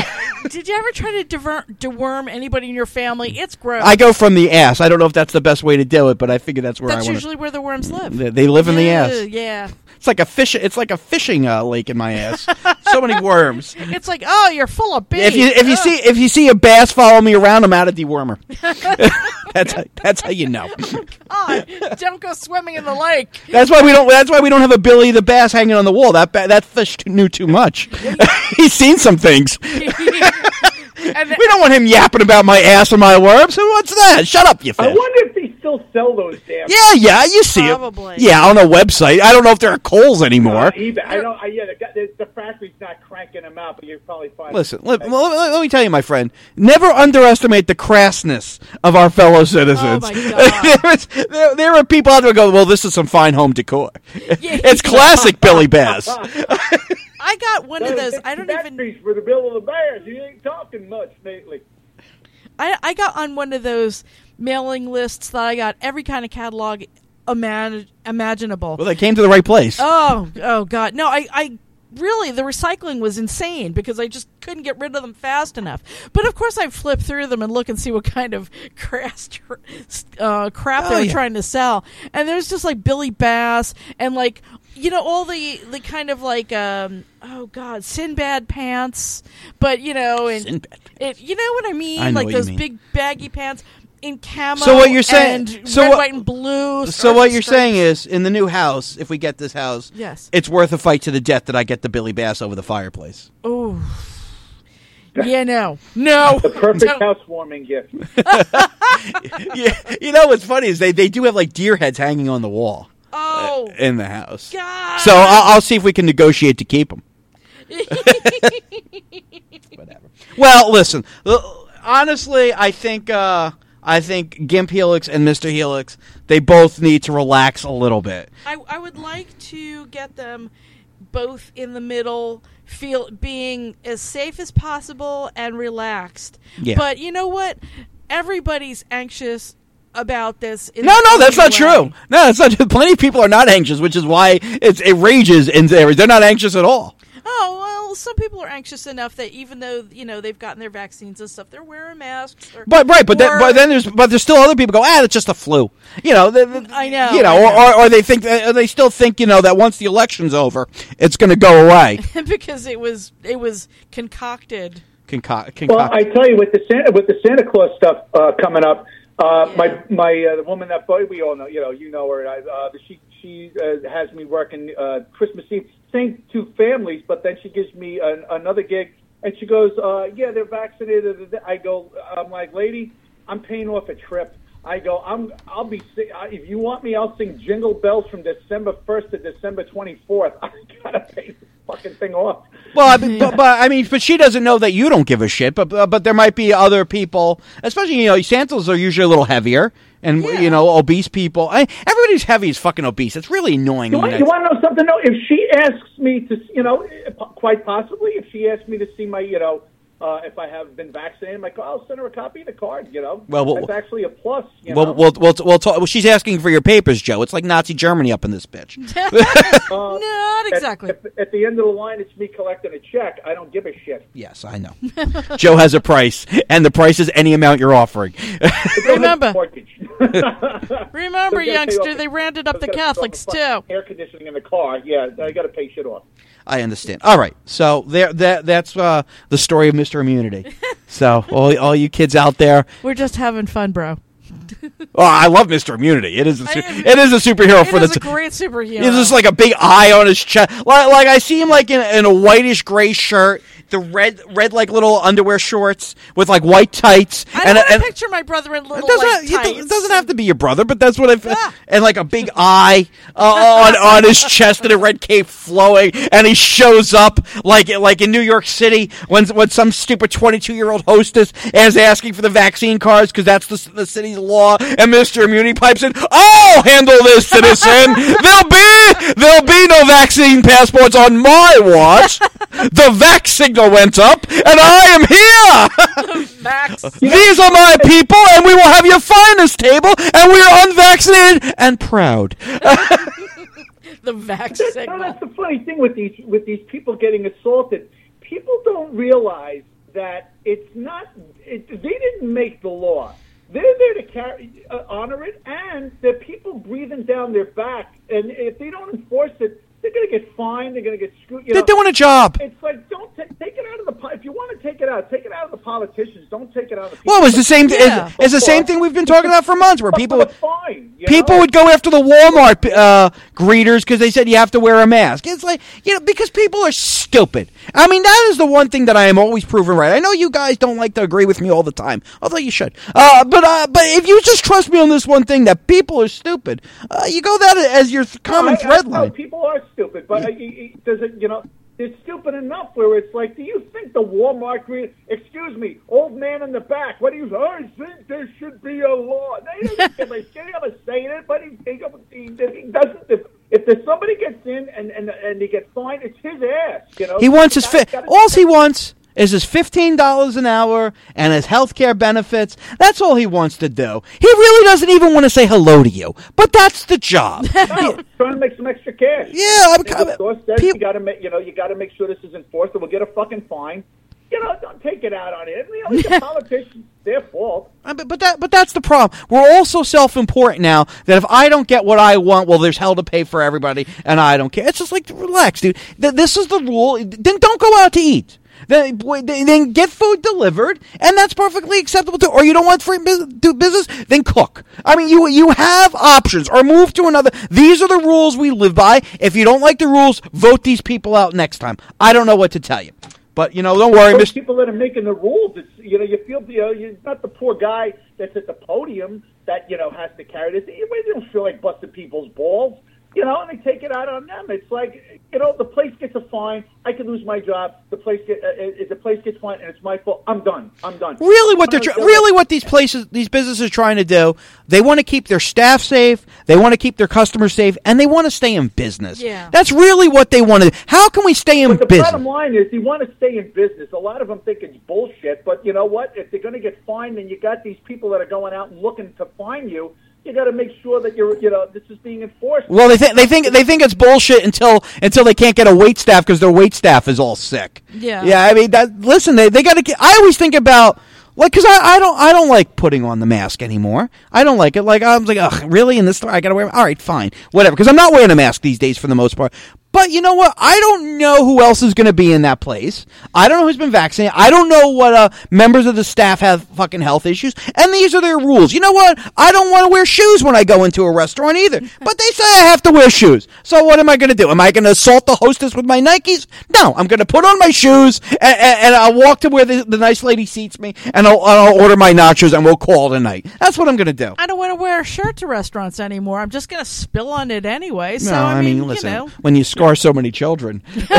Did you ever try to diver- deworm anybody in your family? It's gross. I go from the ass. I don't know if that's the best way to do it, but I figure that's where That's I want usually where the worms live. They, they live in the Yeah, ass. Yeah. It's like a fish. It's like a fishing uh, lake in my ass. So many worms. It's like, oh, you're full of bees. If you if you Ugh. see if you see a bass follow me around, I'm out of dewormer. that's how, that's how you know. God, don't go swimming in the lake. That's why we don't. That's why we don't have a Billy the Bass hanging on the wall. That ba- that fish knew too much. He's seen some things. And We don't want him yapping about my ass or my worms. Who wants that? Shut up, you I fish. wonder if they still sell those damn. Yeah, yeah, you see Probably. it. Yeah, on a website. I don't know if there are Kohl's anymore. Uh, eBay. I don't. I, yeah, the, guy- the, the factory's not cranking them out, but you're probably fine. Listen, let, let, let me tell you, my friend. Never underestimate the crassness of our fellow citizens. Oh, my God. there, is, there, there are people out there who go, well, this is some fine home decor. It's classic Billy Bass. I got one of those. Those I don't even. factories for the Bill of the Bears. You ain't talking much lately. I, I got on one of those mailing lists that I got every kind of catalog imag- imaginable. Well, they came to the right place. Oh, oh God. No, I, I really, the recycling was insane because I just couldn't get rid of them fast enough. But of course I flip through them and look and see what kind of crass uh, crap Oh, they were yeah. trying to sell. And there's just like Billy Bass and like, you know, all the, the kind of like, um, oh God, Sinbad pants. But, you know, and Sinbad it, you know what I mean? I know like what you those mean. big baggy pants. In camo So what you're saying- and so red, what- white, and blue. So stars what and you're stripes. saying is, in the new house, if we get this house, Yes. it's worth a fight to the death that I get the Billy Bass over the fireplace. Oh. Yeah, no. No. The perfect No. housewarming gift. Yeah, you know what's funny is they, they do have like deer heads hanging on the wall Oh, in the house. God. So I'll, I'll see if we can negotiate to keep them. Whatever. Well, listen. l- Honestly, I think uh, I think Gimp Helix and Mister Helix, they both need to relax a little bit. I, I would like to get them both in the middle, feel being as safe as possible and relaxed. Yeah. But you know what? Everybody's anxious about this. In No, their no, that's own not way. true. No, that's not true. Plenty of people are not anxious, which is why it's, it rages in areas. They're not anxious at all. Oh, well, some people are anxious enough that even though, you know, they've gotten their vaccines and stuff, they're wearing masks. Or, But right, but then, or- but then there's but there's still other people go, ah, it's just a flu. You know, they, they- I know, You know, I or, know. or or they think that, or they still think you know that once the election's over, it's going to go away. because it was it was concocted. Conco- conco- Well, I tell you, with the Santa with the Santa Claus stuff uh, coming up, uh, my my uh, the woman that we all know, you know, you know her. I, uh, she she uh, has me working uh, Christmas Eve, same two families, but then she gives me an, another gig, and she goes, uh, "Yeah, they're vaccinated." I go, I'm like, "Lady, I'm paying off a trip." I go, I'm, I'll be, si- uh, if you want me, I'll sing Jingle Bells from December first to December twenty-fourth. I gotta pay this fucking thing off. Well, I mean, but, but I mean, but she doesn't know that you don't give a shit. But uh, but there might be other people, especially you know, Santas are usually a little heavier, and Yeah. you know, obese people. I, everybody's heavy is fucking obese. It's really annoying. You when want, you you guys- want to know something? though? If she asks me to, you know, quite possibly, if she asks me to see my, you know, uh, if I have been vaccinated, I'm like, oh, I'll send her a copy of the card. You know, Well, well, that's actually a plus. You well, know? well, well, well, talk, well, she's asking for your papers, Joe. It's like Nazi Germany up in this bitch. Not At- exactly. At, at the end of the line, it's me collecting a check. I don't give a shit. Yes, I know. Joe has a price, and the price is any amount you're offering. Remember. Mortgage. Remember, I gotta pay youngster, off- they rounded I up the gotta pay off Catholics the too. fucking Air conditioning in the car. Yeah, I got to pay shit off. I understand. All right, so there, that that's uh, the story of Mister Immunity. So all, all you kids out there, We're just having fun, bro. oh, I love Mister Immunity. It is a, su- I- it is a superhero It for is the. a great superhero. He's just like a big eye on his chest. Like, like I see him like in, in a whitish gray shirt, the red red like little underwear shorts with like white tights. I and, don't want and to picture my brother in it little doesn't, like it doesn't- tights. it doesn't have to be your brother, but that's what I. Yeah. And like a big eye uh, on on his chest and a red cape flowing, and he shows up like like in New York City when when some stupid twenty-two year old hostess is asking for the vaccine cards because that's the the city's law, and Mister Immunity pipes in. I'll handle this, citizen. There'll be there'll be no vaccine passports on my watch. The vax signal went up, and I am here. Max. These are my people, and we will have your finest table, and we are unvaccinated and proud. The vax No, signal. that's the funny thing with these with these people getting assaulted. People don't realize that it's not. It, they didn't make the law. They're there to carry, uh, honor it, and there are people breathing down their back. And if they don't enforce it, they're going to get fined. They're going to get screwed. You They're know, doing a job. It's like don't t- take it out of the. Po- if you want to take it out, take it out of the politicians. Don't take it out of the people. Well, it's the same. Yeah. It's, it's the same thing we've been talking about for months, where people would, fine, you people know? would go after the Walmart uh, greeters because they said you have to wear a mask. It's like, you know, because people are stupid. I mean, that is the one thing that I am always proven right. I know you guys don't like to agree with me all the time, although you should. Uh, but uh, but if you just trust me on this one thing that people are stupid, uh, you go that as your th- common I, thread I, line. No, people are stupid, but uh, you- you- does it? You know, it's stupid enough where it's like, do you think the Walmart greeter? Excuse me, old man in the back. What do you? I think there should be a law. They don't give a shit. He never saying it, but he, he, he, he doesn't. If, if there's somebody gets in and and and they get fined, it's his ass. You know, He wants his Guys fi- gotta- all he wants is his fifteen dollars an hour and his health care benefits. That's all he wants to do. He really doesn't even want to say hello to you, but that's the job. No, trying to make some extra cash. Yeah, I'm And kind of course, of, then you people, got to make you know you got to make sure this is enforced, or we'll get a fucking fine. You know, don't take it out on him. You know, it's the politicians, their fault. Uh, but, but that but that's the problem. We're all so self-important now that if I don't get what I want, well, there's hell to pay for everybody, and I don't care. It's just like, relax, dude. Th- This is the rule. Then don't go out to eat. Then, then get food delivered, and that's perfectly acceptable too. Or you don't want free business, do business, then cook. I mean, you you have options, or move to another. These are the rules we live by. If you don't like the rules, vote these people out next time. I don't know what to tell you, but you know, don't worry, Those Mister people that are making the rules, it's you know, you feel you know, you're not the poor guy that's at the podium that you know has to carry this. You don't feel like busting people's balls, you know, and they take it out on them. It's like, you know, the place gets a fine. I could lose my job. The place get uh, uh, the place gets fined, and it's my fault. I'm done. I'm done. Really, what they're You know, tr- really what these places, these businesses are trying to do, they want to keep their staff safe, they want to keep their customers safe, and they want to stay in business. Yeah. That's really what they want to do. How can we stay in But the business? bottom line is, you want to stay in business. A lot of them think it's bullshit, but you know what? If they're going to get fined, and you got these people that are going out and looking to fine you, you got to make sure that you're, you know, this is being enforced. Well, they think they think they think it's bullshit until until they can't get a wait staff because their wait staff is all sick. Yeah. Yeah. I mean, that. Listen, they they got to. I always think about. Like, cause I, I don't I don't like putting on the mask anymore. I don't like it. Like, I'm like, ugh, really? In this store, I gotta wear. All right, fine, whatever. Because I'm not wearing a mask these days for the most part. But you know what? I don't know who else is going to be in that place. I don't know who's been vaccinated. I don't know what uh, members of the staff have fucking health issues. And these are their rules. You know what? I don't want to wear shoes when I go into a restaurant either. But they say I have to wear shoes. So what am I going to do? Am I going to assault the hostess with my Nikes? No, I'm going to put on my shoes and, and, and I'll walk to where the, the nice lady seats me and I'll, I'll order my nachos and we'll call it a night. That's what I'm going to do. I don't want to wear a shirt to restaurants anymore. I'm just going to spill on it anyway. So No, I I mean, mean, listen, you know, when you scar so many children.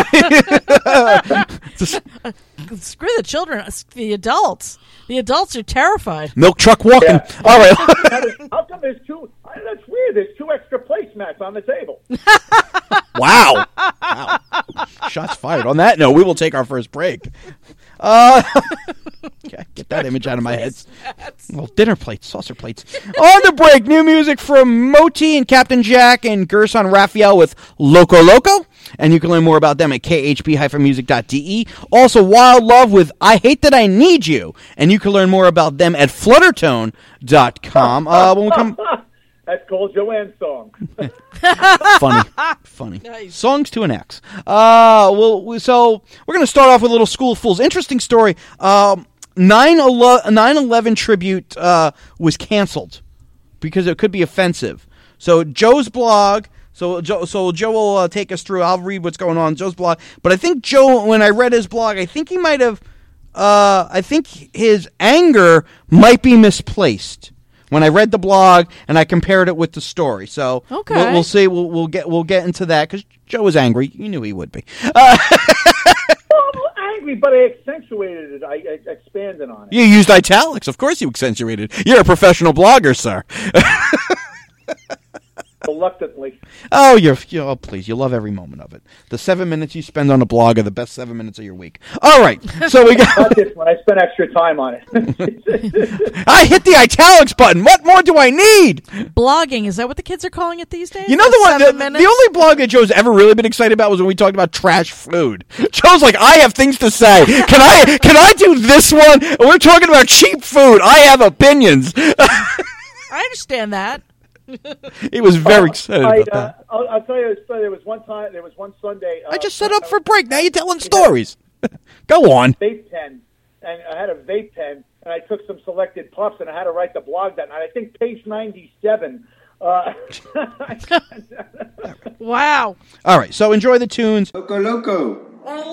Just screw the children, it's the adults. The adults are terrified. milk truck walking. Yeah. All right. How come there's two? I- That's weird. There's two extra placemats on the table. Wow. Wow. Shots fired. On that note, we will take our first break. Uh, okay, get that image out of my head. Well, dinner plates, saucer plates. On the break, new music from Moti and Captain Jack and Gerson Raphael with Loco Loco. And you can learn more about them at k h p dash music dot d e. Also, Wild Love with I Hate That I Need You. And you can learn more about them at fluttertone dot com. Uh, when we come... That's called Joanne's song. Funny, funny. Nice. Songs to an X. Uh, well, we- so we're going to start off with a little School of Fools. Interesting story. Um, nine eleven tribute uh, was canceled because it could be offensive. So Joe's blog. So Joe, so Joe will uh, take us through. I'll read what's going on in Joe's blog. But I think Joe, when I read his blog, I think he might have. Uh, I think his anger might be misplaced. When I read the blog and I compared it with the story, so Okay. we'll, we'll see. We'll, we'll get we'll get into that because Joe was angry. You knew he would be. Uh, Well, I'm angry, but I accentuated it. I, I expanded on it. you used italics, of course. You accentuated. You're a professional blogger, sir. The reluctantly. Oh, you're, you oh, please, you love every moment of it. The seven minutes you spend on a blog are the best seven minutes of your week. All right, so we got... Not this one. I spent extra time on it. I hit the italics button. What more do I need? Blogging, is that what the kids are calling it these days? You know the one, the, Seven the minutes? only blog that Joe's ever really been excited about was when we talked about trash food. Joe's like, I have things to say. Can I can I do this one? We're talking about cheap food. I have opinions. I understand that. He was very excited I, about uh, that. I'll, I'll tell you a story. There was one time. There was one Sunday. Uh, I just set up for break. Now you're telling stories. Go on. Vape pen, and I had a vape pen, and I took some selected puffs, and I had to write the blog that night. I think page ninety-seven. Uh, Wow. All right, so enjoy the tunes. Loco Loco.